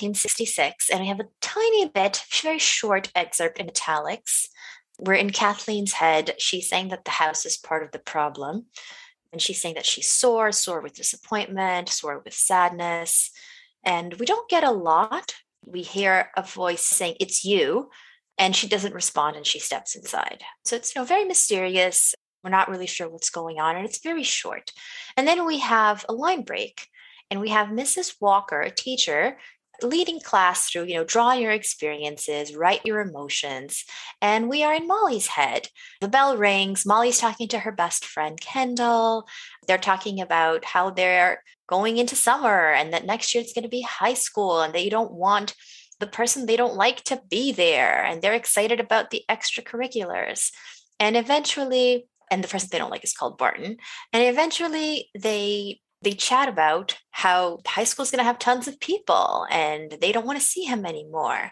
1966, and we have a tiny bit, very short excerpt in italics. We're in Kathleen's head. She's saying that the house is part of the problem. And she's saying that she's sore with disappointment, sore with sadness. And we don't get a lot. We hear a voice saying, "It's you." And she doesn't respond and she steps inside. So it's very mysterious. We're not really sure what's going on. And it's very short. And then we have a line break. And we have Mrs. Walker, a teacher, leading class through, draw your experiences, write your emotions. And we are in Molly's head. The bell rings. Molly's talking to her best friend, Kendall. They're talking about how they're going into summer and that next year it's going to be high school and they don't want the person they don't like to be there. And they're excited about the extracurriculars. And eventually, and the person they don't like is called Barton. And eventually they chat about how high school is going to have tons of people and they don't want to see him anymore.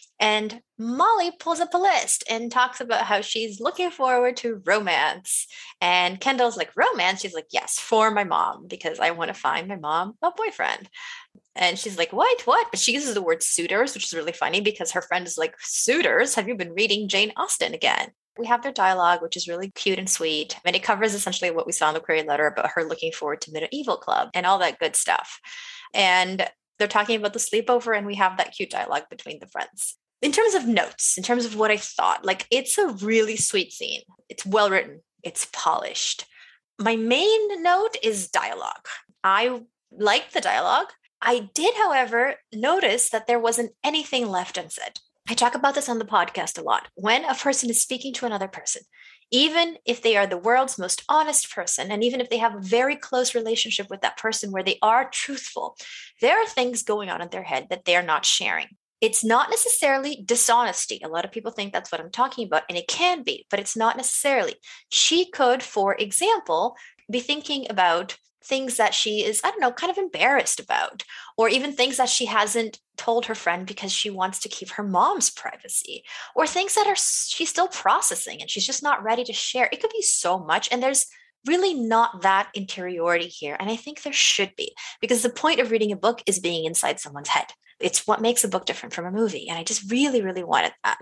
And Molly pulls up a list and talks about how she's looking forward to romance. And Kendall's like, romance? She's like, yes, for my mom, because I want to find my mom a boyfriend. And she's like, what? But she uses the word suitors, which is really funny because her friend is like, suitors? Have you been reading Jane Austen again? We have their dialogue, which is really cute and sweet. And it covers essentially what we saw in the query letter about her looking forward to Medieval Club and all that good stuff. And they're talking about the sleepover, and we have that cute dialogue between the friends. In terms of notes, in terms of what I thought, like, it's a really sweet scene. It's well written. It's polished. My main note is dialogue. I liked the dialogue. I did, however, notice that there wasn't anything left unsaid. I talk about this on the podcast a lot. When a person is speaking to another person, even if they are the world's most honest person, and even if they have a very close relationship with that person where they are truthful, there are things going on in their head that they're not sharing. It's not necessarily dishonesty. A lot of people think that's what I'm talking about, and it can be, but it's not necessarily. She could, for example, be thinking about things that she is, kind of embarrassed about, or even things that she hasn't told her friend because she wants to keep her mom's privacy, or things that she's still processing and she's just not ready to share. It could be so much. And there's really not that interiority here. And I think there should be, because the point of reading a book is being inside someone's head. It's what makes a book different from a movie. And I just really, really wanted that.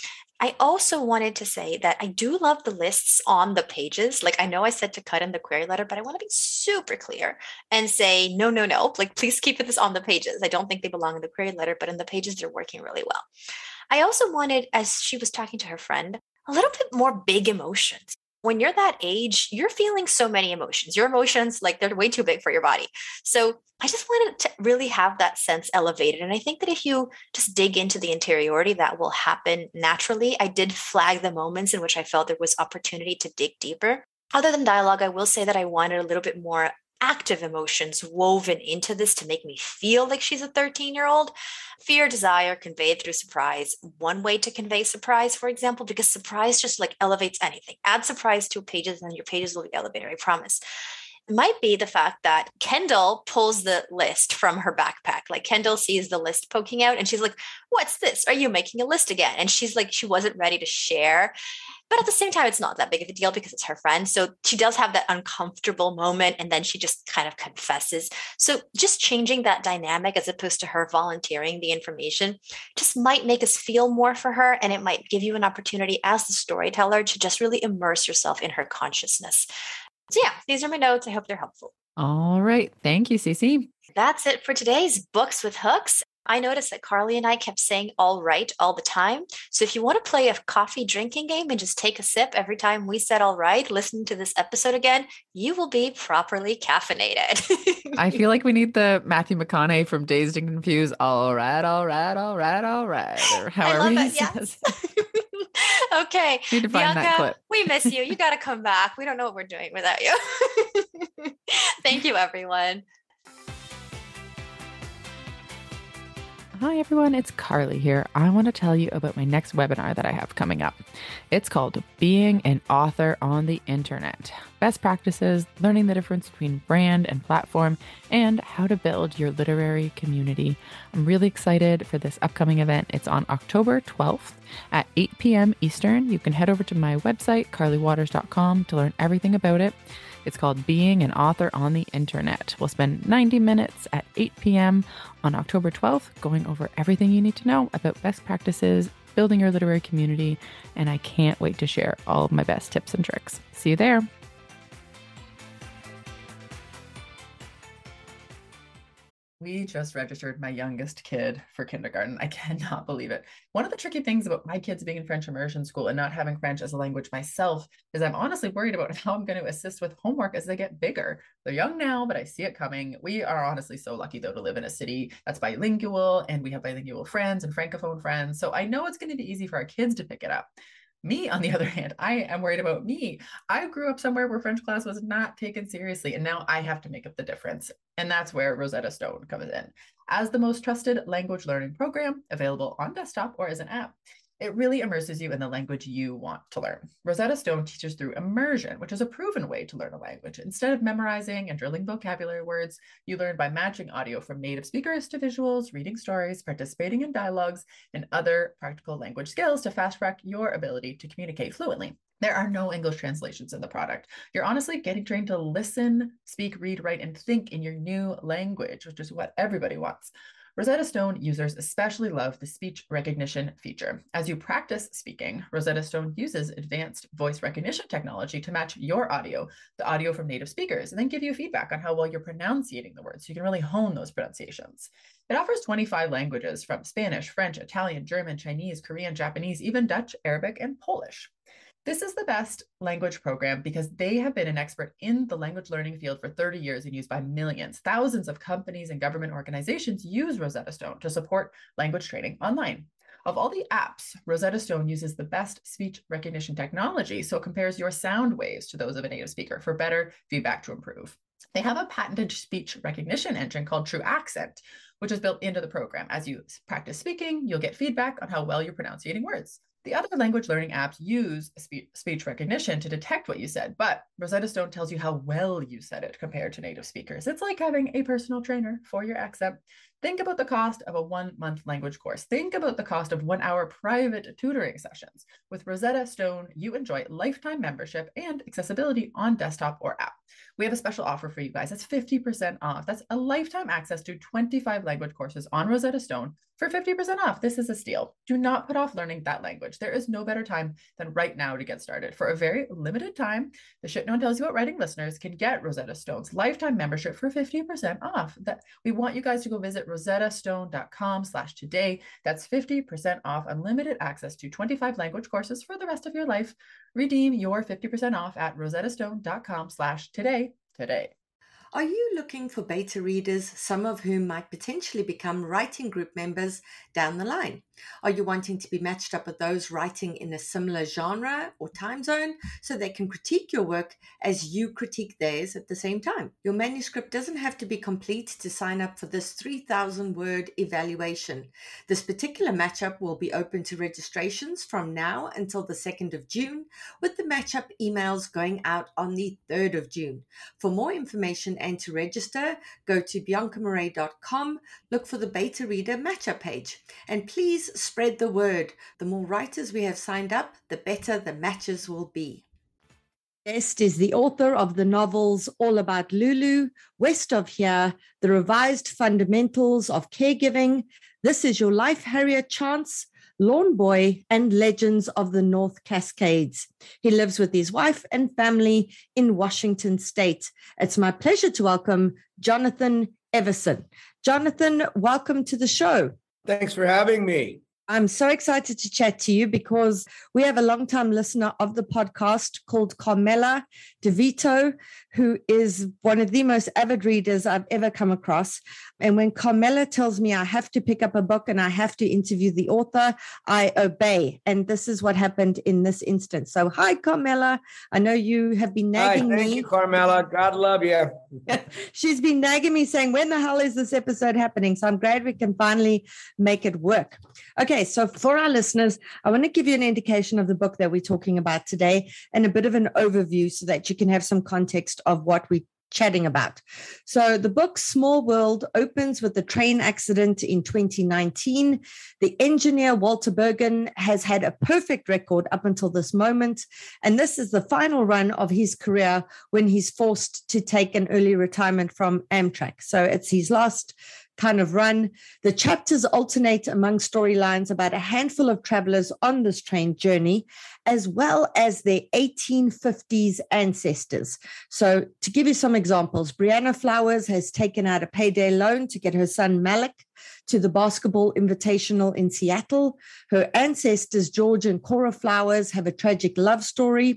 I also wanted to say that I do love the lists on the pages. Like, I know I said to cut in the query letter, but I want to be super clear and say, no. Like, please keep this on the pages. I don't think they belong in the query letter, but in the pages, they're working really well. I also wanted, as she was talking to her friend, a little bit more big emotions. When you're that age, you're feeling so many emotions. Your emotions, like, they're way too big for your body. So I just wanted to really have that sense elevated. And I think that if you just dig into the interiority, that will happen naturally. I did flag the moments in which I felt there was opportunity to dig deeper. Other than dialogue, I will say that I wanted a little bit more active emotions woven into this to make me feel like she's a 13-year-old. Fear, desire conveyed through surprise. One way to convey surprise, for example, because surprise just like elevates anything. Add surprise to pages and your pages will be elevated, I promise. It might be the fact that Kendall pulls the list from her backpack. Like Kendall sees the list poking out and she's like, what's this? Are you making a list again? And she's like, she wasn't ready to share. But at the same time, it's not that big of a deal because it's her friend. So she does have that uncomfortable moment and then she just kind of confesses. So just changing that dynamic as opposed to her volunteering the information just might make us feel more for her. And it might give you an opportunity as the storyteller to just really immerse yourself in her consciousness. So yeah, these are my notes. I hope they're helpful. All right. Thank you, Cece. That's it for today's Books with Hooks. I noticed that Carly and I kept saying all right all the time. So if you want to play a coffee drinking game and just take a sip every time we said all right, listen to this episode again, you will be properly caffeinated. I feel like we need the Matthew McConaughey from Dazed and Confused. All right, all right, all right, all right. Or however he says. Okay. Need to find Bianca, that clip. We miss you. You got to come back. We don't know what we're doing without you. Thank you, everyone. Hi everyone, it's Carly here. I want to tell you about my next webinar that I have coming up. It's called Being an Author on the Internet. Best practices, learning the difference between brand and platform, and how to build your literary community. I'm really excited for this upcoming event. It's on October 12th at 8 p.m. Eastern. You can head over to my website, carlywaters.com, to learn everything about it. It's called Being an Author on the Internet. We'll spend 90 minutes at 8 p.m. on October 12th going over everything you need to know about best practices, building your literary community, and I can't wait to share all of my best tips and tricks. See you there. We just registered my youngest kid for kindergarten. I cannot believe it. One of the tricky things about my kids being in French immersion school and not having French as a language myself is I'm honestly worried about how I'm going to assist with homework as they get bigger. They're young now, but I see it coming. We are honestly so lucky, though, to live in a city that's bilingual, and we have bilingual friends and Francophone friends. So I know it's going to be easy for our kids to pick it up. Me, on the other hand, I am worried about me. I grew up somewhere where French class was not taken seriously, and now I have to make up the difference. And that's where Rosetta Stone comes in. As the most trusted language learning program available on desktop or as an app, it really immerses you in the language you want to learn. Rosetta Stone teaches through immersion, which is a proven way to learn a language. Instead of memorizing and drilling vocabulary words, you learn by matching audio from native speakers to visuals, reading stories, participating in dialogues, and other practical language skills to fast-track your ability to communicate fluently. There are no English translations in the product. You're honestly getting trained to listen, speak, read, write, and think in your new language, which is what everybody wants. Rosetta Stone users especially love the speech recognition feature. As you practice speaking, Rosetta Stone uses advanced voice recognition technology to match your audio, the audio from native speakers, and then give you feedback on how well you're pronunciating the words so you can really hone those pronunciations. It offers 25 languages from Spanish, French, Italian, German, Chinese, Korean, Japanese, even Dutch, Arabic, and Polish. This is the best language program because they have been an expert in the language learning field for 30 years and used by millions. Thousands of companies and government organizations use Rosetta Stone to support language training online. Of all the apps, Rosetta Stone uses the best speech recognition technology, so it compares your sound waves to those of a native speaker for better feedback to improve. They have a patented speech recognition engine called True Accent, which is built into the program. As you practice speaking, you'll get feedback on how well you're pronouncing words. The other language learning apps use speech recognition to detect what you said, but Rosetta Stone tells you how well you said it compared to native speakers. It's like having a personal trainer for your accent. Think about the cost of a 1-month language course. Think about the cost of 1-hour private tutoring sessions. With Rosetta Stone, you enjoy lifetime membership and accessibility on desktop or app. We have a special offer for you guys. That's 50% off. That's a lifetime access to 25 language courses on Rosetta Stone for 50% off. This is a steal. Do not put off learning that language. There is no better time than right now to get started. For a very limited time, the Shit No One Tells You About Writing listeners can get Rosetta Stone's lifetime membership for 50% off. We want you guys to go visit rosettastone.com/today. That's 50% off unlimited access to 25 language courses for the rest of your life. Redeem your 50% off at rosettastone.com/today today. Are you looking for beta readers, some of whom might potentially become writing group members down the line? Are you wanting to be matched up with those writing in a similar genre or time zone so they can critique your work as you critique theirs at the same time? Your manuscript doesn't have to be complete to sign up for this 3,000-word evaluation. This particular matchup will be open to registrations from now until the 2nd of June, with the matchup emails going out on the 3rd of June. For more information and to register, go to biancamarais.com, look for the beta reader matchup page, and please spread the word. The more writers we have signed up, the better the matches will be. Guest is the author of the novels All About Lulu, West of Here, The Revised Fundamentals of Caregiving, This Is Your Life, Harriet Chance, Lawn Boy, and Legends of the North Cascades. He lives with his wife and family in Washington State. It's my pleasure to welcome Jonathan Everson. Jonathan, welcome to the show. Thanks for having me. I'm so excited to chat to you because we have a longtime listener of the podcast called Carmela DeVito, who is one of the most avid readers I've ever come across. And when Carmela tells me I have to pick up a book and I have to interview the author, I obey. And this is what happened in this instance. So hi, Carmela. I know you have been nagging me. Thank you, Carmela. God love you. She's been nagging me saying, when the hell is this episode happening? So I'm glad we can finally make it work. Okay, so for our listeners, I want to give you an indication of the book that we're talking about today and a bit of an overview so that you can have some context of what we're chatting about. So the book Small World opens with a train accident in 2019. The engineer Walter Bergen has had a perfect record up until this moment, and this is the final run of his career when he's forced to take an early retirement from Amtrak. So it's his last kind of run. The chapters alternate among storylines about a handful of travelers on this train journey, as well as their 1850s ancestors. So to give you some examples, Brianna Flowers has taken out a payday loan to get her son Malik to the basketball invitational in Seattle. Her ancestors, George and Cora Flowers, have a tragic love story.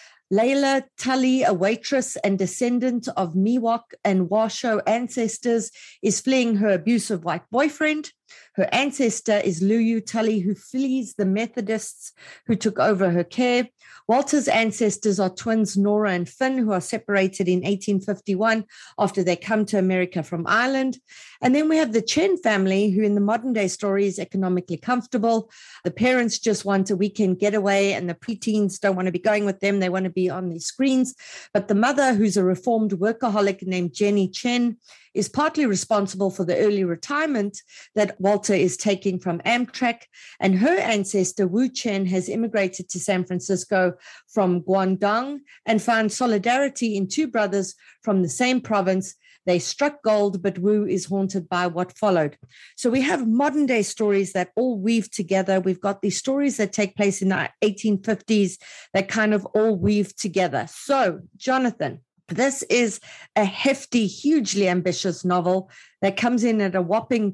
Layla Tully, a waitress and descendant of Miwok and Washoe ancestors, is fleeing her abusive white boyfriend. Her ancestor is Luyu Tully, who flees the Methodists who took over her care. Walter's ancestors are twins Nora and Finn, who are separated in 1851 after they come to America from Ireland. And then we have the Chen family, who in the modern day story is economically comfortable. The parents just want a weekend getaway and the preteens don't want to be going with them. They want to be on the screens. But the mother, who's a reformed workaholic named Jenny Chen, is partly responsible for the early retirement that Walter is taking from Amtrak. And her ancestor, Wu Chen, has immigrated to San Francisco from Guangdong and found solidarity in two brothers from the same province. They struck gold, but Wu is haunted by what followed. So we have modern day stories that all weave together. We've got these stories that take place in the 1850s that kind of all weave together. So, Jonathan, this is a hefty, hugely ambitious novel that comes in at a whopping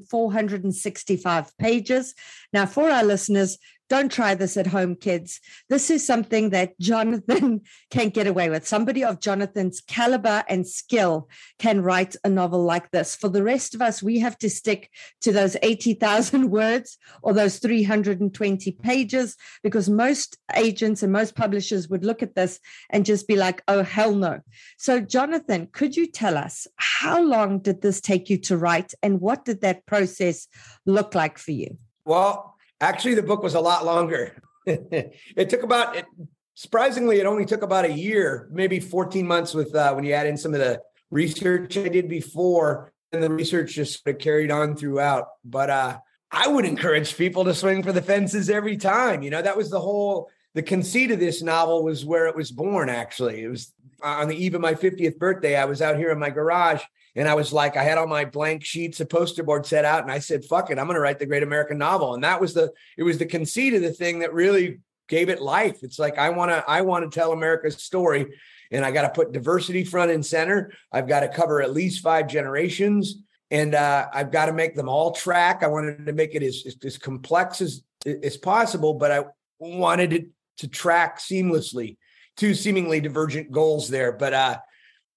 465 pages. Now, for our listeners, don't try this at home, kids. This is something that Jonathan can get away with. Somebody of Jonathan's caliber and skill can write a novel like this. For the rest of us, we have to stick to those 80,000 words or those 320 pages because most agents and most publishers would look at this and just be like, oh, hell no. So, Jonathan, could you tell us how long did this take you to write and what did that process look like for you? Well, actually, the book was a lot longer. It took surprisingly, it only took about a year, maybe 14 months with when you add in some of the research I did before, and the research just sort of carried on throughout. But I would encourage people to swing for the fences every time. You know, that was the conceit of this novel was where it was born, actually. It was on the eve of my 50th birthday. I was out here in my garage. And I was like, I had all my blank sheets of poster board set out and I said, fuck it, I'm going to write the great American novel. And it was the conceit of the thing that really gave it life. It's like, I want to tell America's story and I got to put diversity front and center. I've got to cover at least 5 generations and I've got to make them all track. I wanted to make it as complex as possible, but I wanted it to track seamlessly. 2 seemingly divergent goals there. But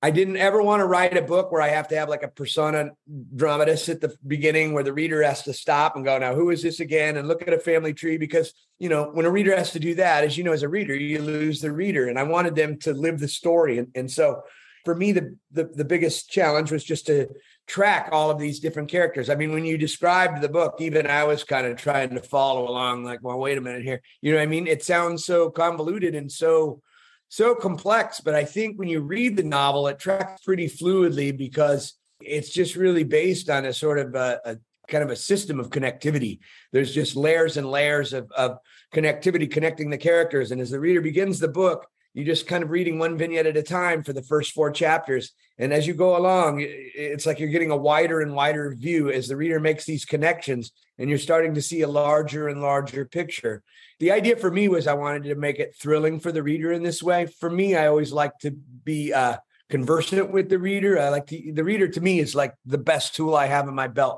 I didn't ever want to write a book where I have to have like a persona dramatis at the beginning where the reader has to stop and go, now, who is this again? And look at a family tree, because, when a reader has to do that, as you know, as a reader, you lose the reader. And I wanted them to live the story. And so for me, the biggest challenge was just to track all of these different characters. I mean, when you described the book, even I was kind of trying to follow along, like, well, wait a minute here. You know what I mean? It sounds so convoluted and so complex, but I think when you read the novel, it tracks pretty fluidly because it's just really based on a sort of a kind of a system of connectivity. There's just layers and layers of connectivity connecting the characters. And as the reader begins the book, you're just kind of reading one vignette at a time for the first 4 chapters. And as you go along, it's like you're getting a wider and wider view as the reader makes these connections, and you're starting to see a larger and larger picture. The idea for me was I wanted to make it thrilling for the reader in this way. For me, I always like to be conversant with the reader. The reader to me is like the best tool I have in my belt.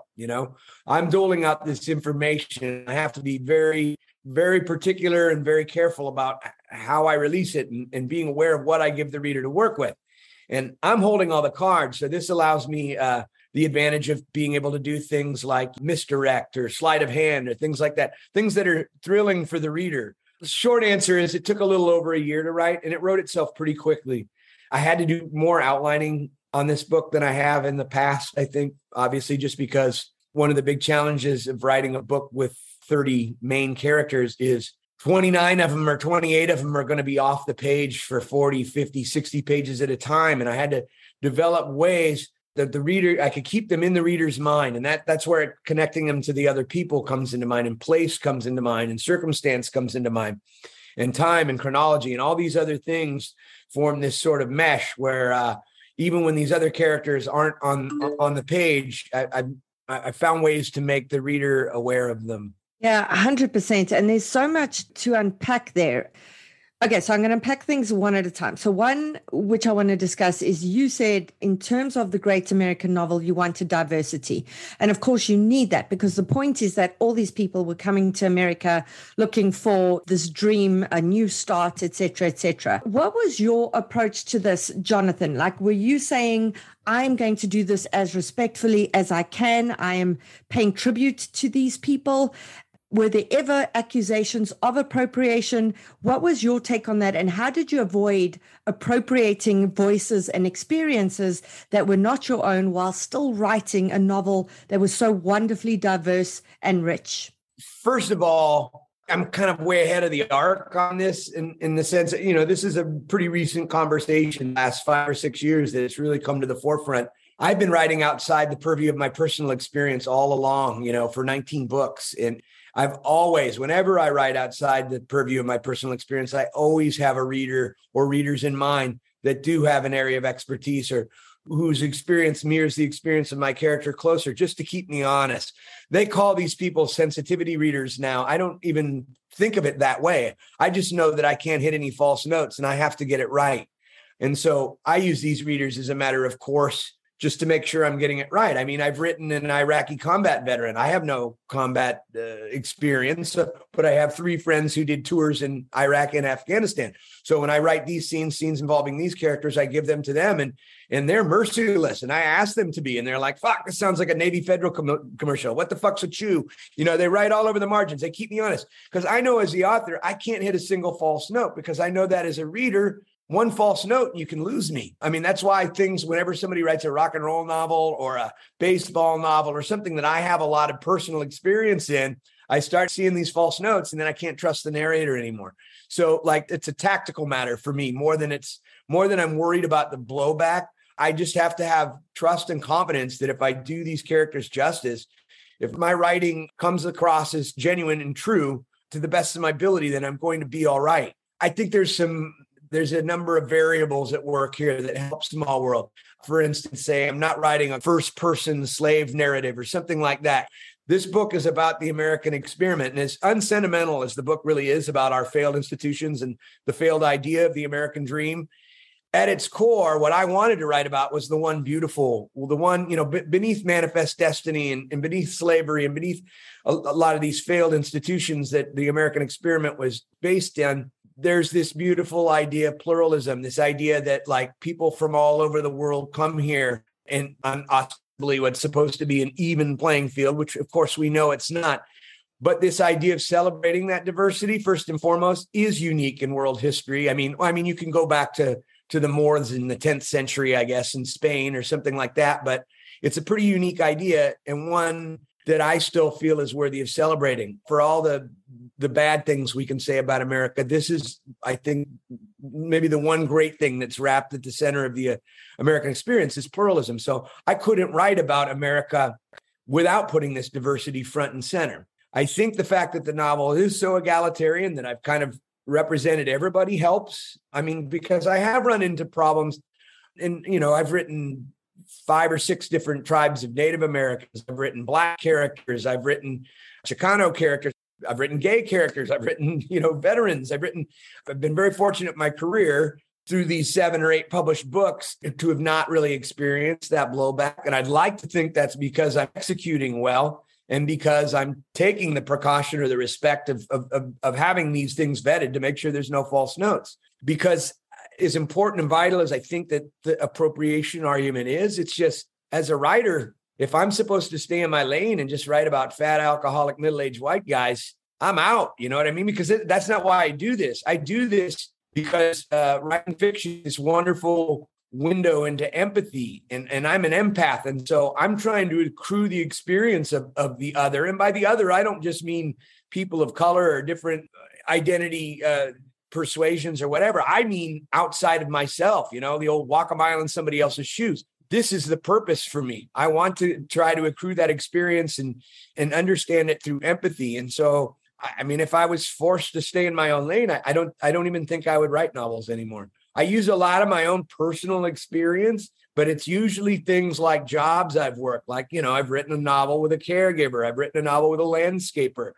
I'm doling out this information. I have to be very, very particular and very careful about how I release it and being aware of what I give the reader to work with. And I'm holding all the cards. So this allows me the advantage of being able to do things like misdirect or sleight of hand or things like that, things that are thrilling for the reader. The short answer is it took a little over a year to write, and it wrote itself pretty quickly. I had to do more outlining on this book than I have in the past, I think, obviously, just because one of the big challenges of writing a book with 30 main characters is 29 of them or 28 of them are going to be off the page for 40, 50, 60 pages at a time. And I had to develop ways that the reader, I could keep them in the reader's mind. And that's where connecting them to the other people comes into mind, and place comes into mind, and circumstance comes into mind, and time and chronology and all these other things form this sort of mesh where even when these other characters aren't on the page, I found ways to make the reader aware of them. Yeah, 100%. And there's so much to unpack there. Okay, so I'm going to unpack things one at a time. So one, which I want to discuss, is you said in terms of the Great American Novel, you wanted diversity. And of course you need that, because the point is that all these people were coming to America looking for this dream, a new start, et cetera, et cetera. What was your approach to this, Jonathan? Like, were you saying, I'm going to do this as respectfully as I can, I am paying tribute to these people? Were there ever accusations of appropriation? What was your take on that? And how did you avoid appropriating voices and experiences that were not your own while still writing a novel that was so wonderfully diverse and rich? First of all, I'm kind of way ahead of the arc on this in the sense that, this is a pretty recent conversation, last 5 or 6 years, that it's really come to the forefront. I've been writing outside the purview of my personal experience all along, for 19 books. And I've always, whenever I write outside the purview of my personal experience, I always have a reader or readers in mind that do have an area of expertise or whose experience mirrors the experience of my character closer, just to keep me honest. They call these people sensitivity readers now. I don't even think of it that way. I just know that I can't hit any false notes and I have to get it right. And so I use these readers as a matter of course, just to make sure I'm getting it right. I mean, I've written an Iraqi combat veteran. I have no combat experience, but I have 3 friends who did tours in Iraq and Afghanistan. So when I write these scenes involving these characters, I give them to them and they're merciless. And I ask them to be, and they're like, fuck, this sounds like a Navy Federal commercial. What the fuck's a chew? They write all over the margins. They keep me honest because I know as the author, I can't hit a single false note because I know that as a reader, one false note, you can lose me. I mean, that's why whenever somebody writes a rock and roll novel or a baseball novel or something that I have a lot of personal experience in, I start seeing these false notes and then I can't trust the narrator anymore. So it's a tactical matter for me more than I'm worried about the blowback. I just have to have trust and confidence that if I do these characters justice, if my writing comes across as genuine and true to the best of my ability, then I'm going to be all right. I think there's a number of variables at work here that help Small World. For instance, say I'm not writing a first-person slave narrative or something like that. This book is about the American experiment. And as unsentimental as the book really is about our failed institutions and the failed idea of the American dream, at its core, what I wanted to write about was the one beautiful, the one, beneath Manifest Destiny and beneath slavery and beneath a lot of these failed institutions that the American experiment was based on. there's this beautiful idea of pluralism, this idea that like people from all over the world come here and on ostensibly what's supposed to be an even playing field, which of course we know it's not. But this idea of celebrating that diversity, first and foremost, is unique in world history. I mean, you can go back to the Moors in the 10th century, I guess, in Spain or something like that. But it's a pretty unique idea, and one that I still feel is worthy of celebrating. For all the bad things we can say about America, this is, I think, maybe the one great thing that's wrapped at the center of the American experience is pluralism. So I couldn't write about America without putting this diversity front and center. I think the fact that the novel is so egalitarian that I've kind of represented everybody helps. I mean, because I have run into problems, and, I've written 5 or 6 different tribes of Native Americans. I've written Black characters. I've written Chicano characters. I've written gay characters. I've written, veterans. I've been very fortunate in my career through these 7 or 8 published books to have not really experienced that blowback. And I'd like to think that's because I'm executing well and because I'm taking the precaution or the respect of having these things vetted to make sure there's no false notes. Because as important and vital as I think that the appropriation argument is, it's just, as a writer, if I'm supposed to stay in my lane and just write about fat, alcoholic, middle-aged white guys, I'm out. You know what I mean? Because that's not why I do this. I do this because writing fiction is wonderful window into empathy, and I'm an empath, and so I'm trying to accrue the experience of the other. And by the other, I don't just mean people of color or different identity persuasions or whatever. I mean outside of myself, the old walk a mile in somebody else's shoes. This is the purpose for me. I want to try to accrue that experience and understand it through empathy. And so, I mean, if I was forced to stay in my own lane, I don't even think I would write novels anymore. I use a lot of my own personal experience, but it's usually things like jobs I've worked. Like, I've written a novel with a caregiver. I've written a novel with a landscaper.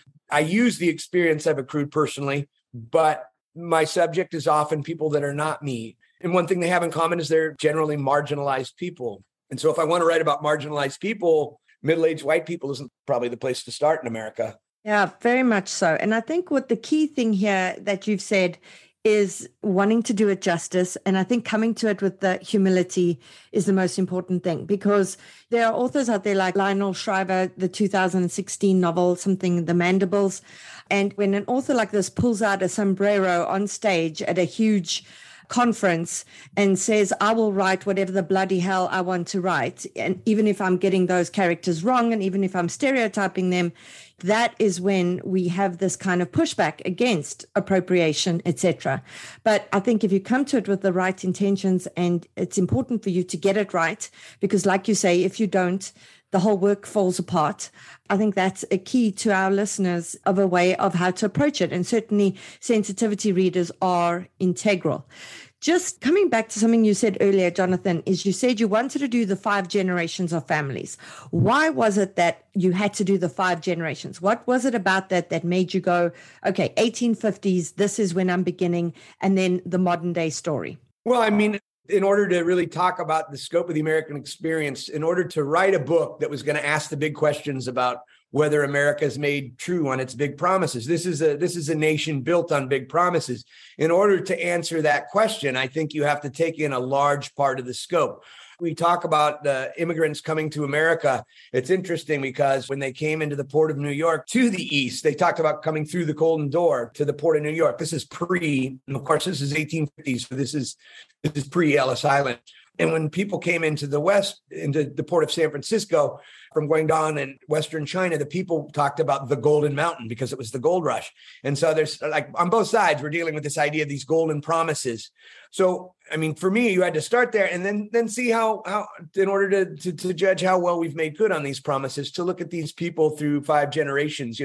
I use the experience I've accrued personally, but my subject is often people that are not me. And one thing they have in common is they're generally marginalized people. And so if I want to write about marginalized people, middle-aged white people isn't probably the place to start in America. Yeah, very much so. And I think what the key thing here that you've said is wanting to do it justice. And I think coming to it with the humility is the most important thing, because there are authors out there like Lionel Shriver, the 2016 novel, something, The Mandibles. And when an author like this pulls out a sombrero on stage at a huge conference and says, I will write whatever the bloody hell I want to write, and even if I'm getting those characters wrong, and even if I'm stereotyping them, that is when we have this kind of pushback against appropriation, etc. But I think if you come to it with the right intentions, and it's important for you to get it right, because like you say, if you don't, the whole work falls apart. I think that's a key to our listeners of a way of how to approach it. And certainly sensitivity readers are integral. Just coming back to something you said earlier, Jonathan, is you said you wanted to do the 5 generations of families. Why was it that you had to do the 5 generations? What was it about that made you go, okay, 1850s, this is when I'm beginning, and then the modern day story? Well, I mean, in order to really talk about the scope of the American experience, in order to write a book that was going to ask the big questions about whether America is made true on its big promises. This is a nation built on big promises. In order to answer that question, I think you have to take in a large part of the scope. We talk about the immigrants coming to America. It's interesting because when they came into the port of New York to the east, they talked about coming through the Golden Door to the port of New York. This is and of course, this is 1850s. So this is pre-Ellis Island. And when people came into the west, into the port of San Francisco from Guangdong and Western China, the people talked about the Golden Mountain because it was the gold rush. And so there's like on both sides, we're dealing with this idea of these golden promises. So, I mean, for me, you had to start there and then see how in order to judge how well we've made good on these promises, to look at these people through 5 generations,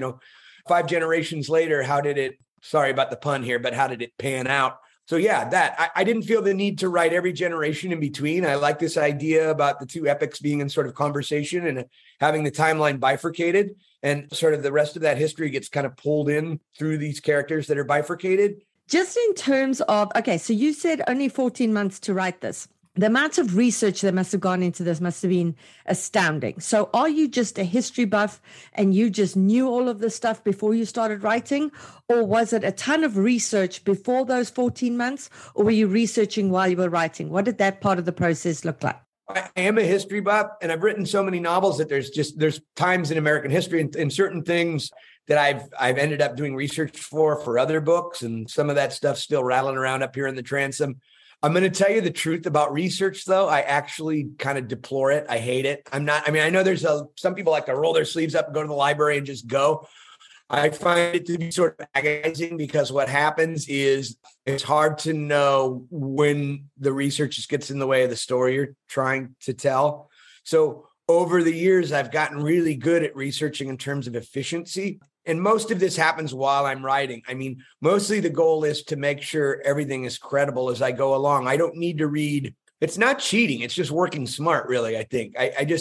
5 generations later, how did it, sorry about the pun here, but how did it pan out? So yeah, that I didn't feel the need to write every generation in between. I like this idea about the 2 epics being in sort of conversation and having the timeline bifurcated, and sort of the rest of that history gets kind of pulled in through these characters that are bifurcated. Just in terms of, okay, so you said only 14 months to write this. the amount of research that must have gone into this must have been astounding. So are you just a history buff and you just knew all of this stuff before you started writing? Or was it a ton of research before those 14 months? Or were you researching while you were writing? What did that part of the process look like? I am a history buff, and I've written so many novels that there's times in American history and certain things that I've ended up doing research for other books, and some of that stuff's still rattling around up here in the transom. I'm going to tell you the truth about research, though. I actually kind of deplore it. I hate it. I know there's some people like to roll their sleeves up and go to the library and just go. I find it to be sort of agonizing because what happens is it's hard to know when the research just gets in the way of the story you're trying to tell. So over the years, I've gotten really good at researching in terms of efficiency. And most of this happens while I'm writing. I mean, mostly the goal is to make sure everything is credible as I go along. I don't need to read. It's not cheating. It's just working smart, really, I think.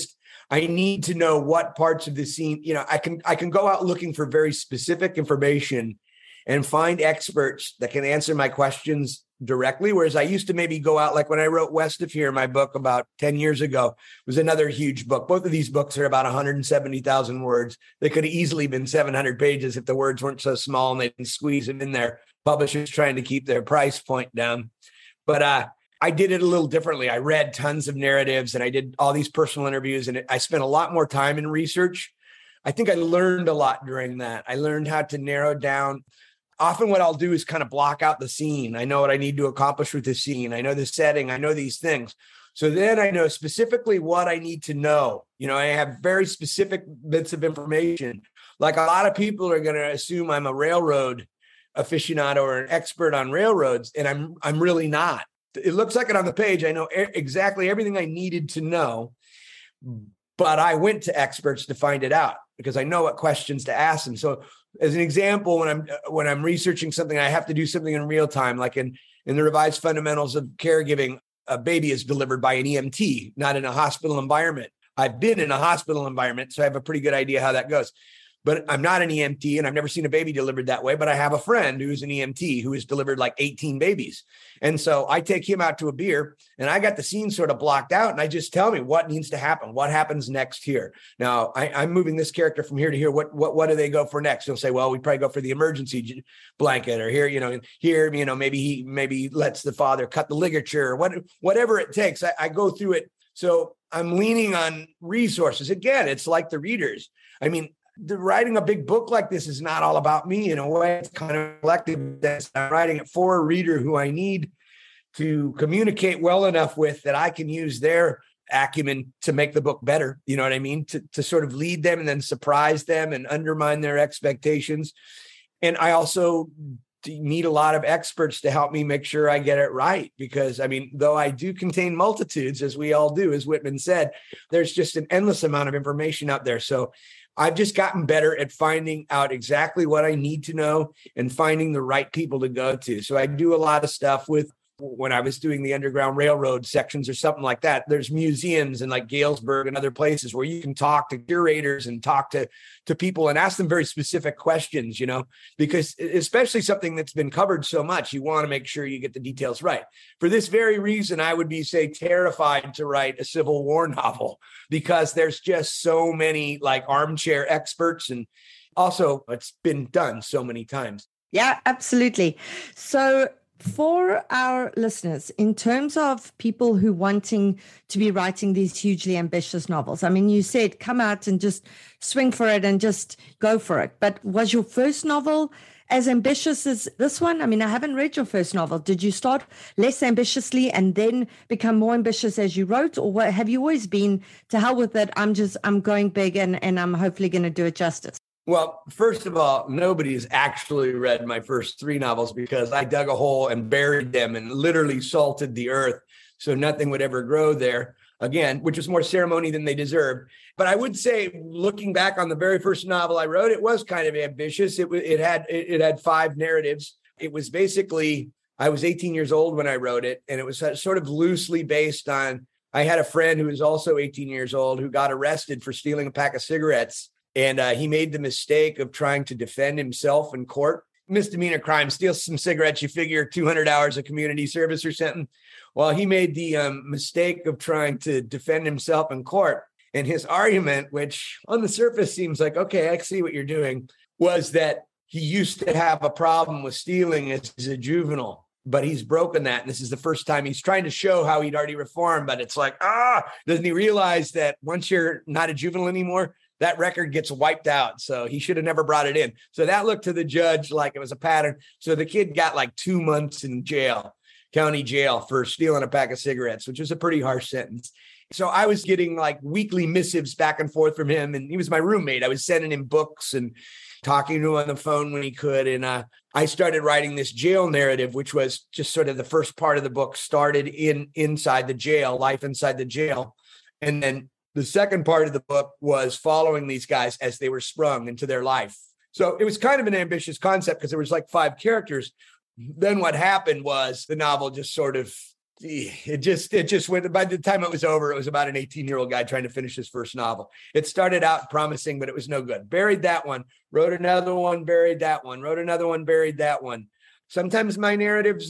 I need to know what parts of the scene, I can go out looking for very specific information and find experts that can answer my questions directly. Whereas I used to maybe go out, like when I wrote West of Here, my book about 10 years ago, was another huge book. Both of these books are about 170,000 words. They could have easily been 700 pages if the words weren't so small and they didn't squeeze them in there. Publishers trying to keep their price point down. But I did it a little differently. I read tons of narratives and I did all these personal interviews, and I spent a lot more time in research. I think I learned a lot during that. I learned how to narrow down. Often what I'll do is kind of block out the scene. I know what I need to accomplish with the scene. I know the setting. I know these things. So then I know specifically what I need to know. I have very specific bits of information. Like a lot of people are going to assume I'm a railroad aficionado or an expert on railroads, and I'm really not. It looks like it on the page. I know exactly everything I needed to know, but I went to experts to find it out because I know what questions to ask them. So as an example, when I'm researching something, I have to do something in real time, like in the revised fundamentals of caregiving, a baby is delivered by an EMT, not in a hospital environment. I've been in a hospital environment, so I have a pretty good idea how that goes. But I'm not an EMT, and I've never seen a baby delivered that way. But I have a friend who's an EMT who has delivered like 18 babies. And so I take him out to a beer, and I got the scene sort of blocked out. And I just tell me what needs to happen. What happens next here? Now, I'm moving this character from here to here. What do they go for next? He'll say, well, we probably go for the emergency blanket, or here, maybe he lets the father cut the ligature, or whatever it takes. I go through it. So I'm leaning on resources. Again, it's like the readers. I mean, writing a big book like this is not all about me. In a way, it's kind of collective. I'm writing it for a reader who I need to communicate well enough with that I can use their acumen to make the book better. You know what I mean? To sort of lead them and then surprise them and undermine their expectations. And I also need a lot of experts to help me make sure I get it right. Because, though I do contain multitudes, as we all do, as Whitman said, there's just an endless amount of information out there. So I've just gotten better at finding out exactly what I need to know and finding the right people to go to. So I do a lot of stuff when I was doing the Underground Railroad sections or something like that. There's museums in like Galesburg and other places where you can talk to curators and talk to people and ask them very specific questions, because especially something that's been covered so much, you want to make sure you get the details right. For this very reason, I would be, say, terrified to write a Civil War novel because there's just so many like armchair experts, and also it's been done so many times. Yeah, absolutely. So for our listeners, in terms of people who wanting to be writing these hugely ambitious novels, you said come out and just swing for it and just go for it. But was your first novel as ambitious as this one? I haven't read your first novel. Did you start less ambitiously and then become more ambitious as you wrote? Or have you always been to hell with it? I'm going big and I'm hopefully going to do it justice? Well, first of all, nobody's actually read my first 3 novels because I dug a hole and buried them and literally salted the earth so nothing would ever grow there again, which was more ceremony than they deserved. But I would say, looking back on the very first novel I wrote, it was kind of ambitious. It had 5 narratives. It was basically, I was 18 years old when I wrote it, and it was sort of loosely based on, I had a friend who was also 18 years old who got arrested for stealing a pack of cigarettes. And he made the mistake of trying to defend himself in court. misdemeanor crime, steal some cigarettes, you figure 200 hours of community service or something. Well, he made the mistake of trying to defend himself in court. And his argument, which on the surface seems like, okay, I see what you're doing, was that he used to have a problem with stealing as a juvenile, but he's broken that. And this is the first time he's trying to show how he'd already reformed. But it's like, doesn't he realize that once you're not a juvenile anymore, that record gets wiped out? So he should have never brought it in. So that looked to the judge like it was a pattern. So the kid got like 2 months in jail, county jail, for stealing a pack of cigarettes, which was a pretty harsh sentence. So I was getting like weekly missives back and forth from him. And he was my roommate. I was sending him books and talking to him on the phone when he could. And I started writing this jail narrative, which was just sort of the first part of the book started inside the jail, life inside the jail. And then the second part of the book was following these guys as they were sprung into their life. So it was kind of an ambitious concept because there was like 5 characters. Then what happened was the novel just sort of, it just went. By the time it was over, it was about an 18-year-old guy trying to finish his first novel. It started out promising, but it was no good. Buried that one, wrote another one, buried that one, wrote another one, buried that one. Sometimes my narratives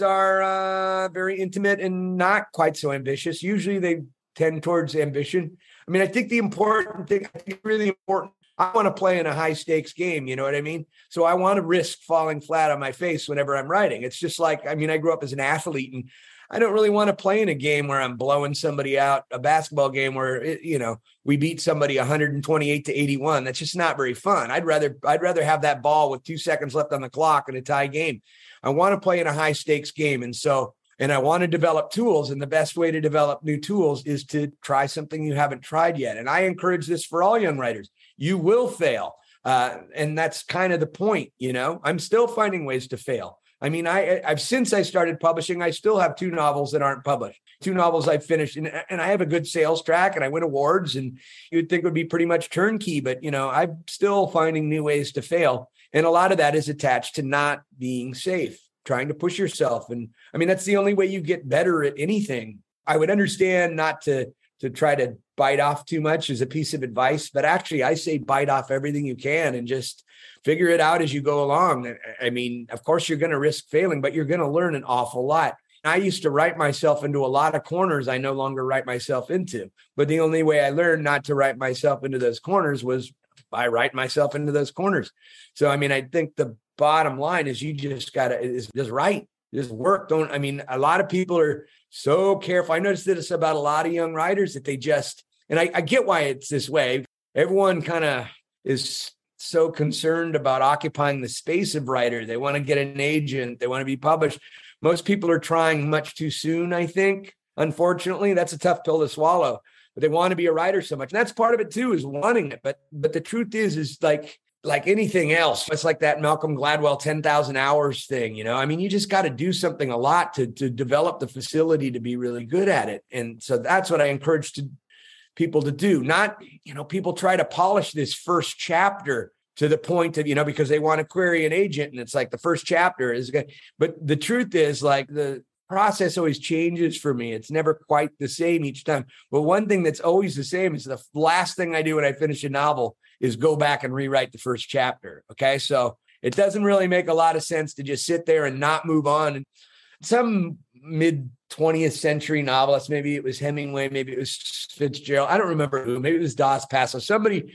are very intimate and not quite so ambitious. Usually they tend towards ambition. I mean, I think the important thing, I think really important, I want to play in a high stakes game. You know what I mean? So I want to risk falling flat on my face whenever I'm writing. It's just like, I mean, I grew up as an athlete and I don't really want to play in a game where I'm blowing somebody out, a basketball game where, we beat somebody 128 to 81. That's just not very fun. I'd rather have that ball with 2 seconds left on the clock in a tie game. I want to play in a high stakes game. And I want to develop tools. And the best way to develop new tools is to try something you haven't tried yet. And I encourage this for all young writers. You will fail. And that's kind of the point. I'm still finding ways to fail. I mean, I've since I started publishing, I still have 2 novels that aren't published, 2 novels I've finished, and I have a good sales track and I win awards, and you'd think it would be pretty much turnkey, but I'm still finding new ways to fail. And a lot of that is attached to not being safe, trying to push yourself. And I mean, that's the only way you get better at anything. I would understand not to try to bite off too much as a piece of advice, but actually I say bite off everything you can and just figure it out as you go along. I mean, of course you're going to risk failing, but you're going to learn an awful lot. I used to write myself into a lot of corners I no longer write myself into, but the only way I learned not to write myself into those corners was by writing myself into those corners. So, I mean, I think the bottom line is you just got to just write, just work. A lot of people are so careful. I noticed this about a lot of young writers that they just, and I get why it's this way. Everyone kind of is so concerned about occupying the space of writer. They want to get an agent. They want to be published. Most people are trying much too soon, I think. Unfortunately, that's a tough pill to swallow. But they want to be a writer so much. And that's part of it too, is wanting it. But the truth is like anything else, it's like that Malcolm Gladwell 10,000 hours thing, I mean, you just got to do something a lot to develop the facility to be really good at it. And so that's what I encourage people to do. Not, people try to polish this first chapter to the point of, because they want to query an agent. And it's like the first chapter is good. But the truth is, like, the process always changes for me. It's never quite the same each time. But one thing that's always the same is the last thing I do when I finish a novel is go back and rewrite the first chapter. Okay. So it doesn't really make a lot of sense to just sit there and not move on. And some mid 20th century novelist, maybe it was Hemingway, maybe it was Fitzgerald, I don't remember who, maybe it was Dos Passos.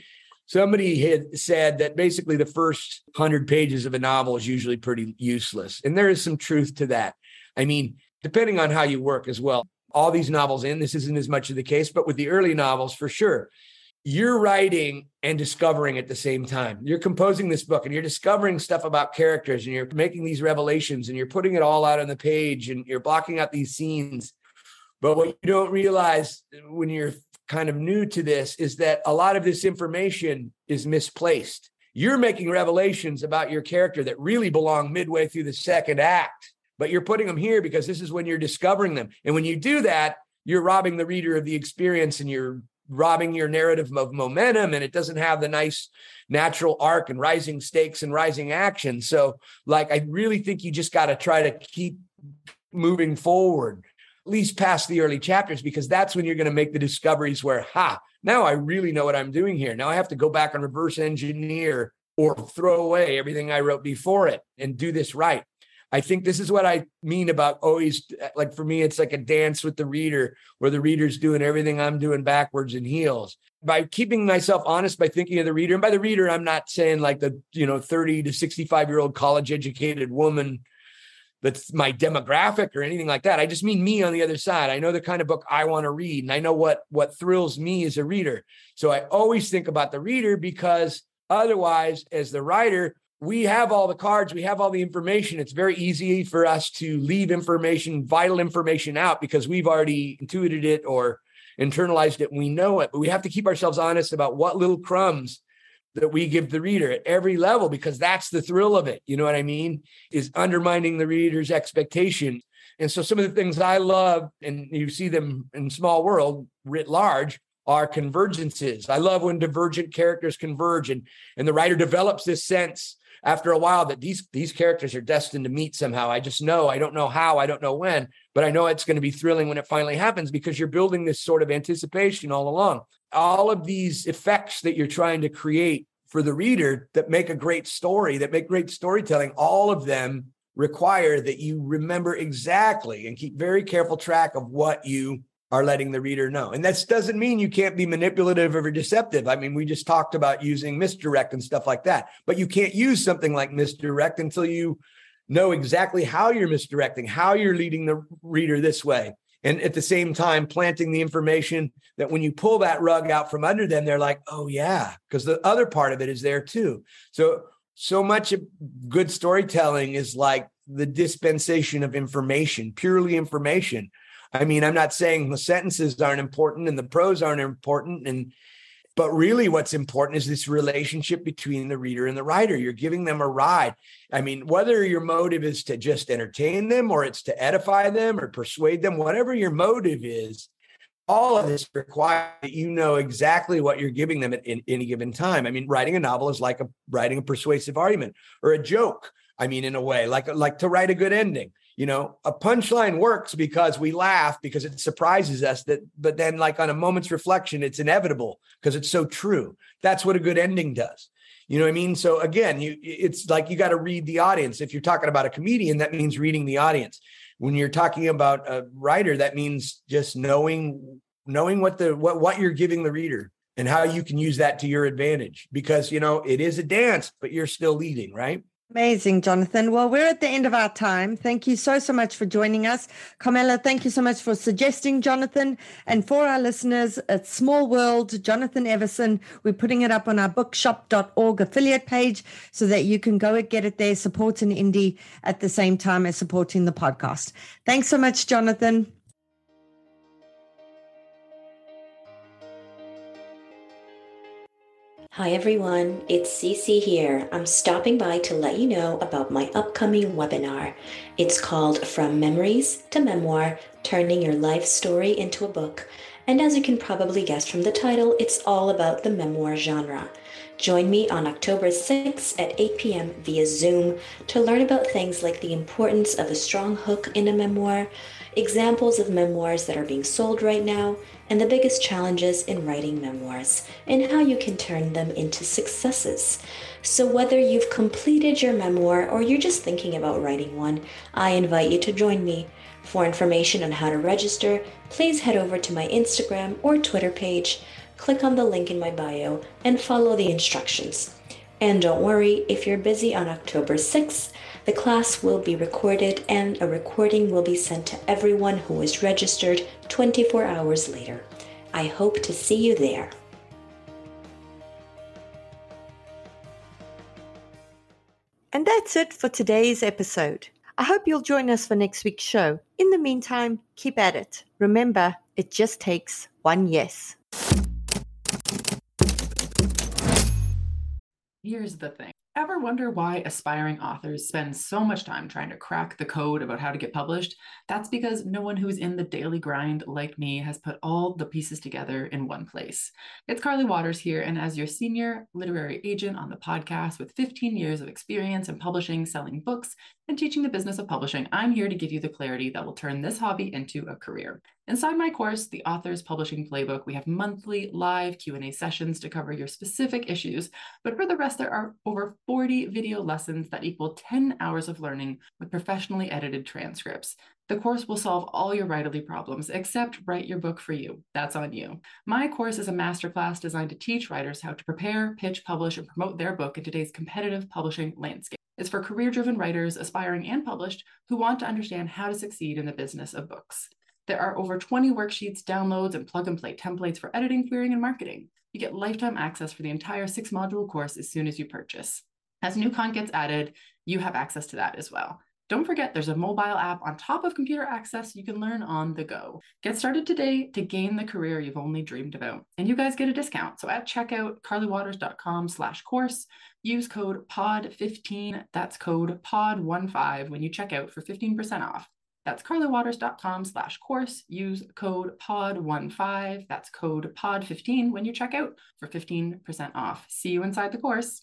Somebody had said that basically the first 100 pages of a novel is usually pretty useless. And there is some truth to that. I mean, depending on how you work as well. All these novels, and this isn't as much of the case, but with the early novels, for sure, you're writing and discovering at the same time. You're composing this book and you're discovering stuff about characters and you're making these revelations and you're putting it all out on the page and you're blocking out these scenes. But what you don't realize when you're kind of new to this is that a lot of this information is misplaced. You're making revelations about your character that really belong midway through the second act, but you're putting them here because this is when you're discovering them. And when you do that, you're robbing the reader of the experience and you're robbing your narrative of momentum, and it doesn't have the nice natural arc and rising stakes and rising action. So, like, I really think you just got to try to keep moving forward, at least past the early chapters, because that's when you're going to make the discoveries where, now I really know what I'm doing here. Now I have to go back and reverse engineer or throw away everything I wrote before it and do this right. I think this is what I mean about always, like for me, it's like a dance with the reader where the reader's doing everything I'm doing backwards and heels. By keeping myself honest, by thinking of the reader, and by the reader, I'm not saying like the 30 to 65-year-old college educated woman that's my demographic or anything like that. I just mean me on the other side. I know the kind of book I want to read, and I know what thrills me as a reader. So I always think about the reader, because otherwise, as the writer, we have all the cards, we have all the information. It's very easy for us to leave information, vital information out, because we've already intuited it or internalized it. We know it, but we have to keep ourselves honest about what little crumbs that we give the reader at every level, because that's the thrill of it. You know what I mean? Is undermining the reader's expectation. And so some of the things I love, and you see them in Small World writ large, are convergences. I love when divergent characters converge, and the writer develops this sense after a while that these characters are destined to meet somehow. I just know, I don't know how, I don't know when, but I know it's going to be thrilling when it finally happens, because you're building this sort of anticipation all along. All of these effects that you're trying to create for the reader that make a great story, that make great storytelling, all of them require that you remember exactly and keep very careful track of what you are letting the reader know. And that doesn't mean you can't be manipulative or deceptive. I mean, we just talked about using misdirect and stuff like that, but you can't use something like misdirect until you know exactly how you're misdirecting, how you're leading the reader this way. And at the same time, planting the information that when you pull that rug out from under them, they're like, oh yeah, because the other part of it is there too. So much of good storytelling is like the dispensation of information, purely information. I mean, I'm not saying the sentences aren't important and the prose aren't important, but really what's important is this relationship between the reader and the writer. You're giving them a ride. I mean, whether your motive is to just entertain them or it's to edify them or persuade them, whatever your motive is, all of this requires that you know exactly what you're giving them at any given time. I mean, writing a novel is like writing a persuasive argument or a joke. I mean, in a way, like to write a good ending. You know, a punchline works because we laugh because it surprises us, but then like on a moment's reflection, it's inevitable because it's so true. That's what a good ending does. You know what I mean? So again, it's like you got to read the audience. If you're talking about a comedian, that means reading the audience. When you're talking about a writer, that means just knowing what you're giving the reader and how you can use that to your advantage, because, you know, it is a dance, but you're still leading, right? Amazing, Jonathan. Well, we're at the end of our time. Thank you so much for joining us. Carmela, thank you so much for suggesting Jonathan. And for our listeners at Small World, Jonathan Everson, we're putting it up on our bookshop.org affiliate page so that you can go and get it there, support an indie at the same time as supporting the podcast. Thanks so much, Jonathan. Hi everyone, it's Cece here. I'm stopping by to let you know about my upcoming webinar. It's called From Memories to Memoir, Turning Your Life Story into a Book. And as you can probably guess from the title, it's all about the memoir genre. Join me on October 6th at 8 p.m. via Zoom to learn about things like the importance of a strong hook in a memoir, examples of memoirs that are being sold right now, and the biggest challenges in writing memoirs, and how you can turn them into successes. So whether you've completed your memoir or you're just thinking about writing one, I invite you to join me. For information on how to register, please head over to my Instagram or Twitter page, click on the link in my bio, and follow the instructions. And don't worry, if you're busy on October 6th, the class will be recorded and a recording will be sent to everyone who is registered 24 hours later. I hope to see you there. And that's it for today's episode. I hope you'll join us for next week's show. In the meantime, keep at it. Remember, it just takes one yes. Here's the thing. Ever wonder why aspiring authors spend so much time trying to crack the code about how to get published? That's because no one who's in the daily grind like me has put all the pieces together in one place. It's Carly Waters here, and as your senior literary agent on the podcast with 15 years of experience in publishing, selling books, and teaching the business of publishing, I'm here to give you the clarity that will turn this hobby into a career. Inside my course, The Author's Publishing Playbook, we have monthly live Q&A sessions to cover your specific issues, but for the rest, there are over 40 video lessons that equal 10 hours of learning with professionally edited transcripts. The course will solve all your writerly problems, except write your book for you. That's on you. My course is a masterclass designed to teach writers how to prepare, pitch, publish, and promote their book in today's competitive publishing landscape. It's for career-driven writers, aspiring and published, who want to understand how to succeed in the business of books. There are over 20 worksheets, downloads, and plug-and-play templates for editing, querying, and marketing. You get lifetime access for the entire 6-module course as soon as you purchase. As new content gets added, you have access to that as well. Don't forget, there's a mobile app on top of computer access you can learn on the go. Get started today to gain the career you've only dreamed about. And you guys get a discount. So at checkout, carlywaters.com/course, use code POD15, that's code POD15 when you check out for 15% off. That's carlywaters.com/course, use code POD15, that's code POD15 when you check out for 15% off. See you inside the course.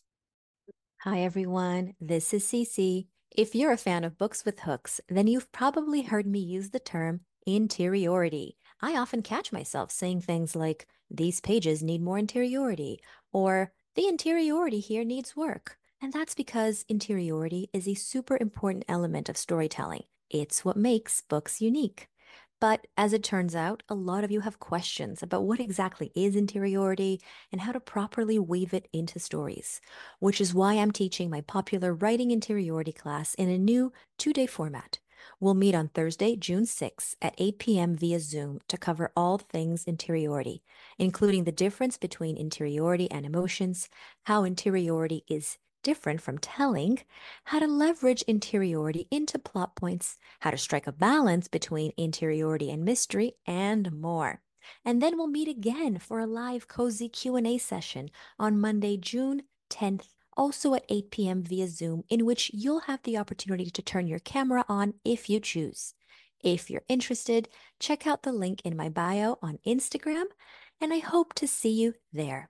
Hi, everyone. This is Cece. If you're a fan of books with hooks, then you've probably heard me use the term interiority. I often catch myself saying things like, these pages need more interiority, or the interiority here needs work. And that's because interiority is a super important element of storytelling. It's what makes books unique. But as it turns out, a lot of you have questions about what exactly is interiority and how to properly weave it into stories, which is why I'm teaching my popular writing interiority class in a new 2-day format. We'll meet on Thursday, June 6th at 8 p.m. via Zoom to cover all things interiority, including the difference between interiority and emotions, how interiority is different from telling, how to leverage interiority into plot points, how to strike a balance between interiority and mystery, and more. And then we'll meet again for a live cozy Q&A session on Monday, June 10th, also at 8 p.m. via Zoom, in which you'll have the opportunity to turn your camera on if you choose. If you're interested, check out the link in my bio on Instagram, and I hope to see you there.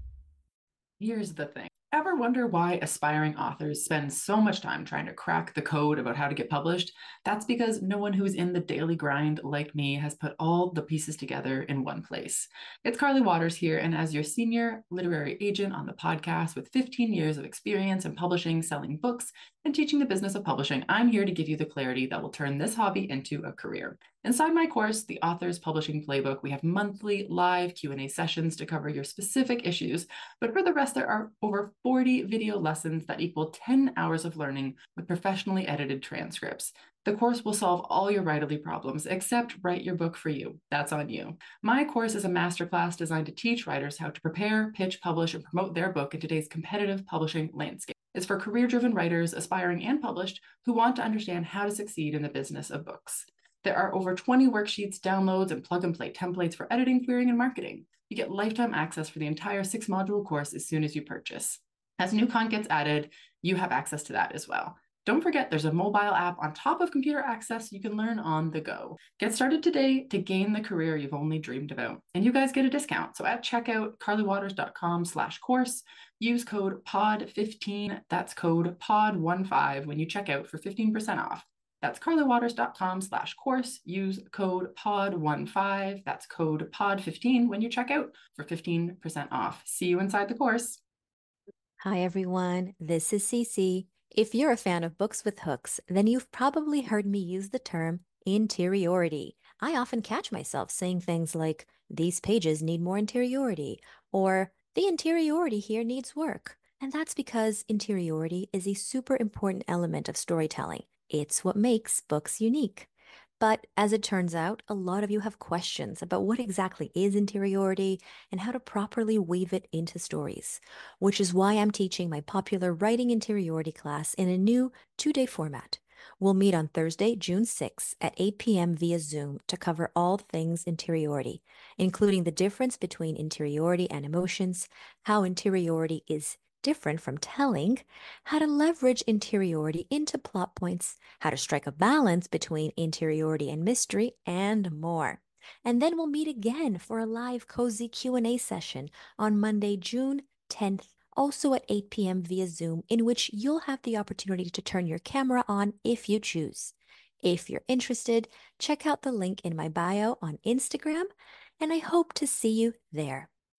Here's the thing. Ever wonder why aspiring authors spend so much time trying to crack the code about how to get published? That's because no one who's in the daily grind like me has put all the pieces together in one place. It's Carly Waters here, and as your senior literary agent on the podcast with 15 years of experience in publishing, selling books, and teaching the business of publishing, I'm here to give you the clarity that will turn this hobby into a career. Inside my course, The Author's Publishing Playbook, we have monthly live Q&A sessions to cover your specific issues, but for the rest, there are over 40 video lessons that equal 10 hours of learning with professionally edited transcripts. The course will solve all your writerly problems, except write your book for you. That's on you. My course is a masterclass designed to teach writers how to prepare, pitch, publish, and promote their book in today's competitive publishing landscape. It's for career-driven writers, aspiring and published, who want to understand how to succeed in the business of books. There are over 20 worksheets, downloads, and plug-and-play templates for editing, querying, and marketing. You get lifetime access for the entire 6-module course as soon as you purchase. As new content gets added, you have access to that as well. Don't forget, there's a mobile app on top of computer access you can learn on the go. Get started today to gain the career you've only dreamed about. And you guys get a discount. So at checkout, carlywaters.com/course, use code POD15, that's code POD15 when you check out for 15% off. That's carlywaters.com/course, use code POD15, that's code POD15 when you check out for 15% off. See you inside the course. Hi, everyone. This is Cece. If you're a fan of books with hooks, then you've probably heard me use the term interiority. I often catch myself saying things like, these pages need more interiority, or the interiority here needs work. And that's because interiority is a super important element of storytelling. It's what makes books unique. But as it turns out, a lot of you have questions about what exactly is interiority and how to properly weave it into stories, which is why I'm teaching my popular writing interiority class in a new 2-day format. We'll meet on Thursday, June 6th at 8 p.m. via Zoom to cover all things interiority, including the difference between interiority and emotions, how interiority is different from telling, how to leverage interiority into plot points, how to strike a balance between interiority and mystery, and more. And then we'll meet again for a live cozy Q&A session on Monday, June 10th, also at 8 p.m. via Zoom, in which you'll have the opportunity to turn your camera on if you choose. If you're interested, check out the link in my bio on Instagram, and I hope to see you there.